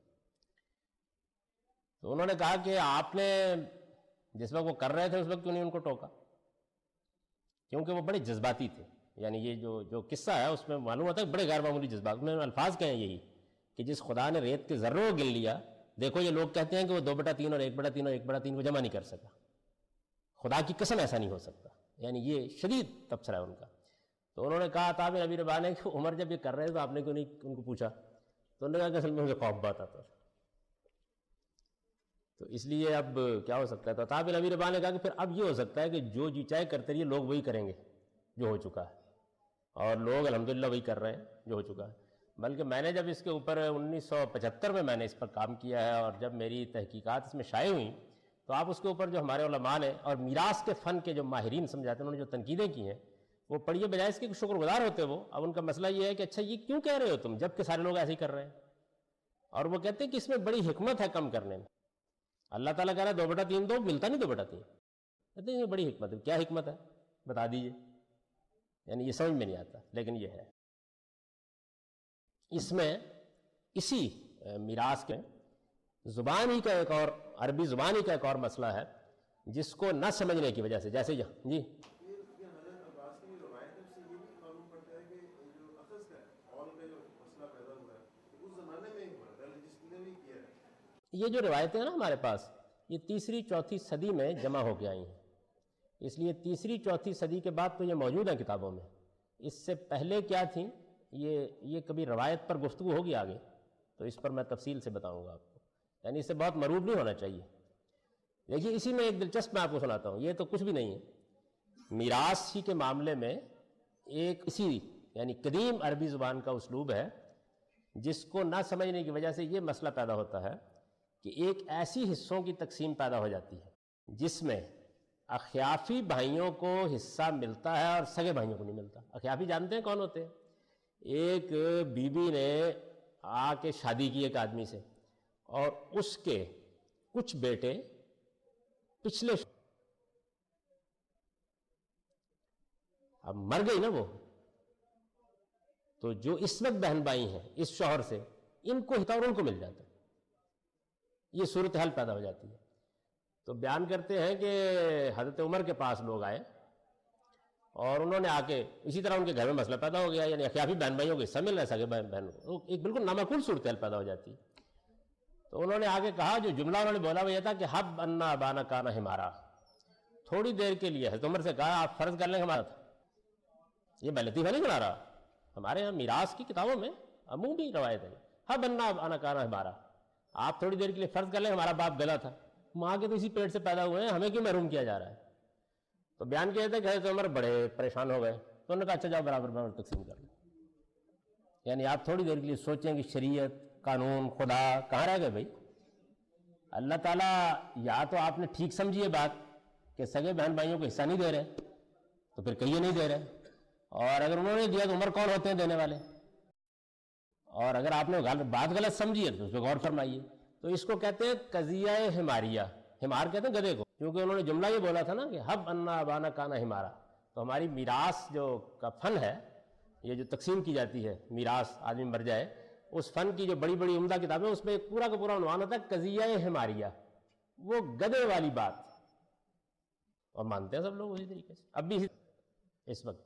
تو انہوں نے کہا کہ آپ نے جس وقت وہ کر رہے تھے اس وقت کیوں نہیں ان کو ٹوکا؟ کیونکہ وہ بڑے جذباتی تھے. یعنی یہ جو جو قصہ ہے اس میں معلوم ہوتا ہے بڑے غیر معمولی جذبات میں الفاظ کہیں یہی کہ جس خدا نے ریت کے ذروں کو گن لیا، دیکھو یہ لوگ کہتے ہیں کہ وہ دو بٹا تین اور ایک بٹا تین اور ایک بٹا تین کو جمع نہیں کر سکا، خدا کی قسم ایسا نہیں ہو سکتا، یعنی یہ شدید تبصرہ ہے ان کا۔ تو انہوں نے کہا عطا بن ابی رباح نے کہ عمر جب یہ کر رہے تو آپ نے کیوں نہیں ان کو پوچھا؟ تو انہوں نے کہا کہ اصل میں مجھے خوف بات آتا تھا، تو اس لیے اب کیا ہو سکتا ہے؟ تو عطا بن ابی رباح نے کہا کہ پھر اب یہ ہو سکتا ہے کہ جو جی چاہے کرتے رہیے، لوگ وہی کریں گے جو ہو چکا ہے، اور لوگ الحمدللہ وہی کر رہے ہیں جو ہو چکا ہے۔ بلکہ میں نے جب اس کے اوپر انیس سو پچہتر میں میں نے اس پر کام کیا ہے، اور جب میری تحقیقات اس میں شائع ہوئیں تو آپ اس کے اوپر جو ہمارے علماء نے اور میراث کے فن کے جو ماہرین سمجھاتے ہیں انہوں نے جو تنقیدیں کی ہیں وہ پڑھیے، بجائے اس کے کہ شکر گزار ہوتے وہ، اب ان کا مسئلہ یہ ہے کہ اچھا یہ کیوں کہہ رہے ہو تم جب کہ سارے لوگ ایسے ہی کر رہے ہیں، اور وہ کہتے ہیں کہ اس میں بڑی حکمت ہے کم کرنے میں۔ اللہ تعالیٰ کہہ رہا ہے دو بٹا تین دو، ملتا نہیں دو بٹا تین، کہتے ہیں یہ بڑی حکمت ہے۔ کیا حکمت ہے بتا دیجئے، یعنی یہ سمجھ میں نہیں آتا، لیکن یہ ہے۔ اس میں اسی میراث کے زبان ہی کا ایک اور عربی زبان ہی کا ایک اور مسئلہ ہے جس کو نہ سمجھنے کی وجہ سے، جیسے یہاں جی یہ جو روایتیں ہیں نا ہمارے پاس، یہ تیسری چوتھی صدی میں جمع ہو کے آئی ہیں، اس لیے تیسری چوتھی صدی کے بعد تو یہ موجود ہیں کتابوں میں۔ اس سے پہلے کیا تھیں یہ یہ کبھی روایت پر گفتگو ہوگی آگے، تو اس پر میں تفصیل سے بتاؤں گا آپ کو، یعنی اس سے بہت مروب نہیں ہونا چاہیے۔ دیکھیے اسی میں ایک دلچسپ میں آپ کو سناتا ہوں، یہ تو کچھ بھی نہیں ہے، میراث ہی کے معاملے میں ایک اسی یعنی قدیم عربی زبان کا اسلوب ہے جس کو نہ سمجھنے کی وجہ سے یہ مسئلہ پیدا ہوتا ہے کہ ایک ایسی حصوں کی تقسیم پیدا ہو جاتی ہے جس میں اخیافی بھائیوں کو حصہ ملتا ہے اور سگے بھائیوں کو نہیں ملتا۔ اخیافی جانتے ہیں کون ہوتے ہیں؟ ایک بیوی نے آ کے شادی کی ایک آدمی سے، اور اس کے کچھ بیٹے پچھلے اب مر گئی نا وہ، تو جو اس وقت بہن بھائی ہیں اس شوہر سے، ان کو حصہ اور ان کو مل جاتا ہے، یہ صورتحال پیدا ہو جاتی ہے۔ تو بیان کرتے ہیں کہ حضرت عمر کے پاس لوگ آئے اور انہوں نے آ کے اسی طرح ان کے گھر میں مسئلہ پیدا ہو گیا، یعنی اخیافی بہن بھائیوں کو حصہ مل رہا ہے، سگے بہن کو ایک بالکل نامعقول صورتحال پیدا ہو جاتی ہے۔ تو انہوں نے آگے کہا، جو جملہ انہوں نے بولا وہ یہ تھا کہ حب انا ابانا کان ہمارا، تھوڑی دیر کے لیے حضرت عمر سے کہا آپ فرض کر لیں ہمارا تھا، یہ میں لطیفہ نہیں سنا رہا، ہمارے یہاں میراث کی کتابوں میں عمومی روایت ہے، حب انا ابانا کان ہمارا، آپ تھوڑی دیر کے لیے فرض کر لیں ہمارا باپ گلا تھا، ماں کے تو اسی پیٹ سے پیدا ہوئے ہیں، ہمیں کیوں محروم کیا جا رہا ہے؟ تو بیان کیا تھا کہ حضرت عمر بڑے پریشان ہو گئے، تو انہوں نے کہا اچھا جاؤ برابر برابر تقسیم کر لیں، یعنی آپ تھوڑی دیر کے لیے سوچیں کہ شریعت، قانون، خدا کہاں رہ گئے بھائی؟ اللہ تعالیٰ یا تو آپ نے ٹھیک سمجھی ہے بات کہ سگے بہن بھائیوں کو حصہ نہیں دے رہے تو پھر کہیے نہیں دے رہے، اور اگر انہوں نے دیا تو عمر کون ہوتے ہیں دینے والے؟ اور اگر آپ نے بات غلط سمجھی ہے تو اس پہ غور فرمائیے۔ تو اس کو کہتے ہیں قضیہ حماریہ، حمار کہتے ہیں گدھے کو، کیونکہ انہوں نے جملہ یہ بولا تھا نا کہ حب انا ابانا کانا ہمارا۔ تو ہماری میراث جو کا فن ہے، یہ جو تقسیم کی جاتی ہے میراث، آدمی مر جائے، اس فن کی جو بڑی بڑی عمدہ کتابیں، اس میں ایک پورا کا پورا عنوان ہوتا ہے قضیہ حماریہ، وہ گدھے والی بات، اور مانتے ہیں سب لوگ اسی طریقے سے اب بھی اس وقت۔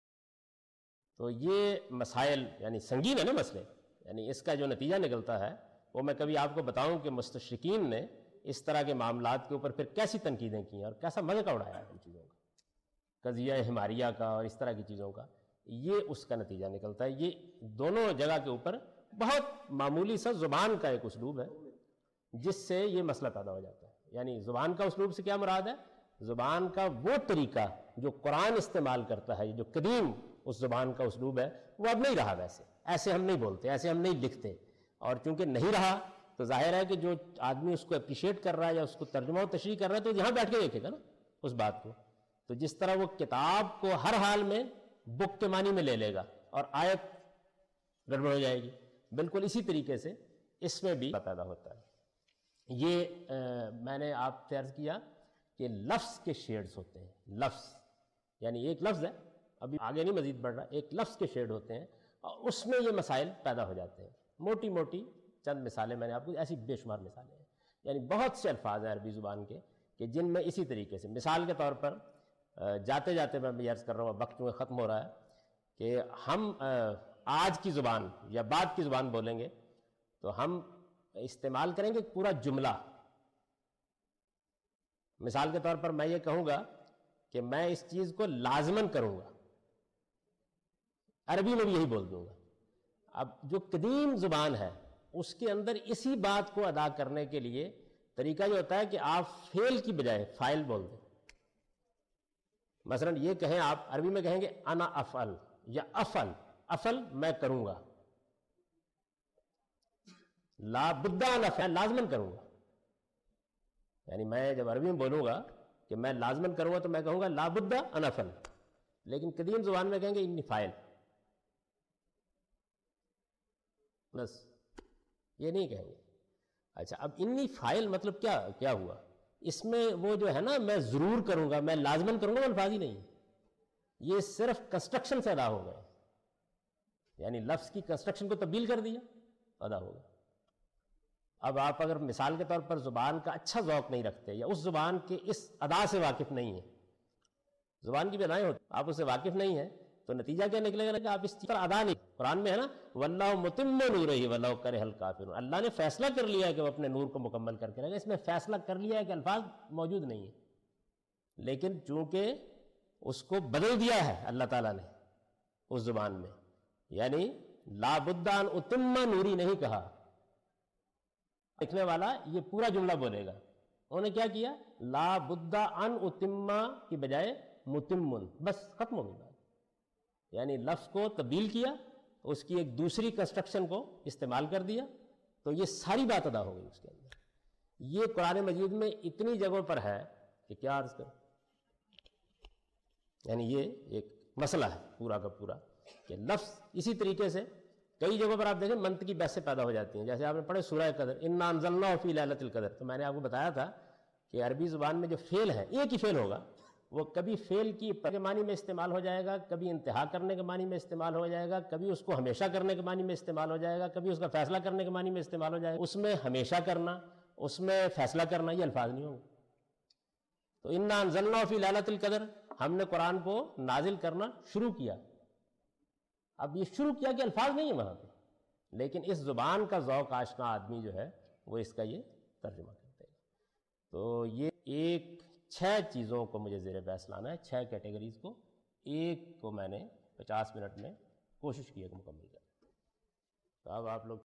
تو یہ مسائل یعنی سنگین ہے نا مسئلے، یعنی اس کا جو نتیجہ نکلتا ہے وہ میں کبھی آپ کو بتاؤں کہ مستشرقین نے اس طرح کے معاملات کے اوپر پھر کیسی تنقیدیں کی ہیں اور کیسا مذاق اڑایا ہے ان چیزوں کا، قضیہ حماریہ کا اور اس طرح کی چیزوں کا، یہ اس کا نتیجہ نکلتا ہے۔ یہ دونوں جگہ کے اوپر بہت معمولی سا زبان کا ایک اسلوب ہے جس سے یہ مسئلہ پیدا ہو جاتا ہے۔ یعنی زبان کا اسلوب سے کیا مراد ہے؟ زبان کا وہ طریقہ جو قرآن استعمال کرتا ہے، جو قدیم اس زبان کا اسلوب ہے، وہ اب نہیں رہا، ویسے ایسے ہم نہیں بولتے، ایسے ہم نہیں لکھتے، اور چونکہ نہیں رہا تو ظاہر ہے کہ جو آدمی اس کو اپریشیٹ کر رہا ہے یا اس کو ترجمہ و تشریح کر رہا ہے تو یہاں بیٹھ کے دیکھے گا نا اس بات کو۔ تو جس طرح وہ کتاب کو ہر حال میں بک کے معنی میں لے لے گا اور آیت گڑبڑ ہو جائے گی، بالکل اسی طریقے سے اس میں بھی پیدا ہوتا ہے۔ یہ میں نے آپ سے عرض کیا کہ لفظ کے شیڈز ہوتے ہیں، لفظ یعنی ایک لفظ ہے، ابھی آگے نہیں مزید بڑھ رہا، ایک لفظ کے شیڈ ہوتے ہیں اور اس میں یہ مسائل پیدا ہو جاتے ہیں۔ موٹی موٹی چند مثالیں میں نے آپ کو، ایسی بے شمار مثالیں ہیں، یعنی بہت سے الفاظ ہیں عربی زبان کے کہ جن میں اسی طریقے سے، مثال کے طور پر جاتے جاتے میں بھی عرض کر رہا ہوں، وقت میں ختم ہو رہا ہے، کہ ہم آج کی زبان یا بعد کی زبان بولیں گے تو ہم استعمال کریں گے پورا جملہ. مثال کے طور پر میں یہ کہوں گا کہ میں اس چیز کو لازماً کروں گا، عربی میں بھی یہی بول دوں گا. اب جو قدیم زبان ہے اس کے اندر اسی بات کو ادا کرنے کے لیے طریقہ یہ ہوتا ہے کہ آپ فعل کی بجائے فاعل بول دیں. مثلا یہ کہیں، آپ عربی میں کہیں گے انا افعل یا افعل، افعل میں کروں گا، لا بد ان افعل لازماً کروں گا. یعنی میں جب عربی میں بولوں گا کہ میں لازماً کروں گا تو میں کہوں گا لا بد ان افعل، لیکن قدیم زبان میں کہیں گے انی فاعل، بس یہ نہیں کہیں گے. اچھا، اب انی فاعل مطلب کیا کیا ہوا؟ اس میں وہ جو ہے نا میں ضرور کروں گا، میں لازماً کروں گا، وہ الفاظ ہی نہیں، یہ صرف کنسٹرکشن سے ادا ہو گئے. یعنی لفظ کی کنسٹرکشن کو تبدیل کر دیا، ادا ہوگا. اب آپ اگر مثال کے طور پر زبان کا اچھا ذوق نہیں رکھتے یا اس زبان کے اس ادا سے واقف نہیں ہیں، زبان کی بھی ادائیں ہوتی، آپ اس سے واقف نہیں ہیں، تو نتیجہ کیا نکلے گا کہ آپ اس چیز پر ادا نہیں. قرآن میں ہے نا واللہ متم نورہ ولو کرہ الکافرون، اللہ نے فیصلہ کر لیا ہے کہ وہ اپنے نور کو مکمل کر کے رہے گا. اس میں فیصلہ کر لیا ہے کہ الفاظ موجود نہیں ہیں، لیکن چونکہ اس کو بدل دیا ہے اللہ تعالیٰ نے اس زبان میں، یعنی لا بد ان اتم نوری نہیں کہا. لکھنے والا یہ پورا جملہ بولے گا، انہوں نے کیا کیا؟ لا بد ان اتم کی بجائے متمن، بس ختم ہو گئی بات. یعنی لفظ کو تبدیل کیا، اس کی ایک دوسری کنسٹرکشن کو استعمال کر دیا، تو یہ ساری بات ادا ہو گئی اس کے اندر. یہ قرآن مجید میں اتنی جگہوں پر ہے کہ کیا عرض کروں. یعنی یہ ایک مسئلہ ہے پورا کا پورا کہ لفظ اسی طریقے سے کئی جگہوں پر آپ دیکھیں منطقی بحثیں پیدا ہو جاتی ہیں. جیسے آپ نے پڑھے سورہ قدر، انا انزلناہ فی لیلۃ القدر، تو میں نے آپ کو بتایا تھا کہ عربی زبان میں جو فعل ہے ایک ہی فعل ہوگا، وہ کبھی فعل کی کے معنی میں استعمال ہو جائے گا، کبھی انتہا کرنے کے معنی میں استعمال ہو جائے گا، کبھی اس کو ہمیشہ کرنے کے معنی میں استعمال ہو جائے گا، کبھی اس کا فیصلہ کرنے کے معنی میں استعمال ہو جائے گا. اس میں ہمیشہ کرنا، اس میں فیصلہ کرنا، یہ الفاظ نہیں ہوں گے. تو انا انزلناہ فی لیلۃ القدر، ہم نے قرآن کو نازل کرنا شروع کیا. اب یہ شروع کیا کہ الفاظ نہیں ہیں وہاں پہ، لیکن اس زبان کا ذوق آشنا آدمی جو ہے وہ اس کا یہ ترجمہ کرتے ہیں. تو یہ ایک چھ چیزوں کو مجھے زیر بحث لانا ہے، چھ کیٹیگریز کو، ایک کو میں نے پچاس منٹ میں کوشش کی ہے کہ مکمل کریں. تو اب آپ لوگ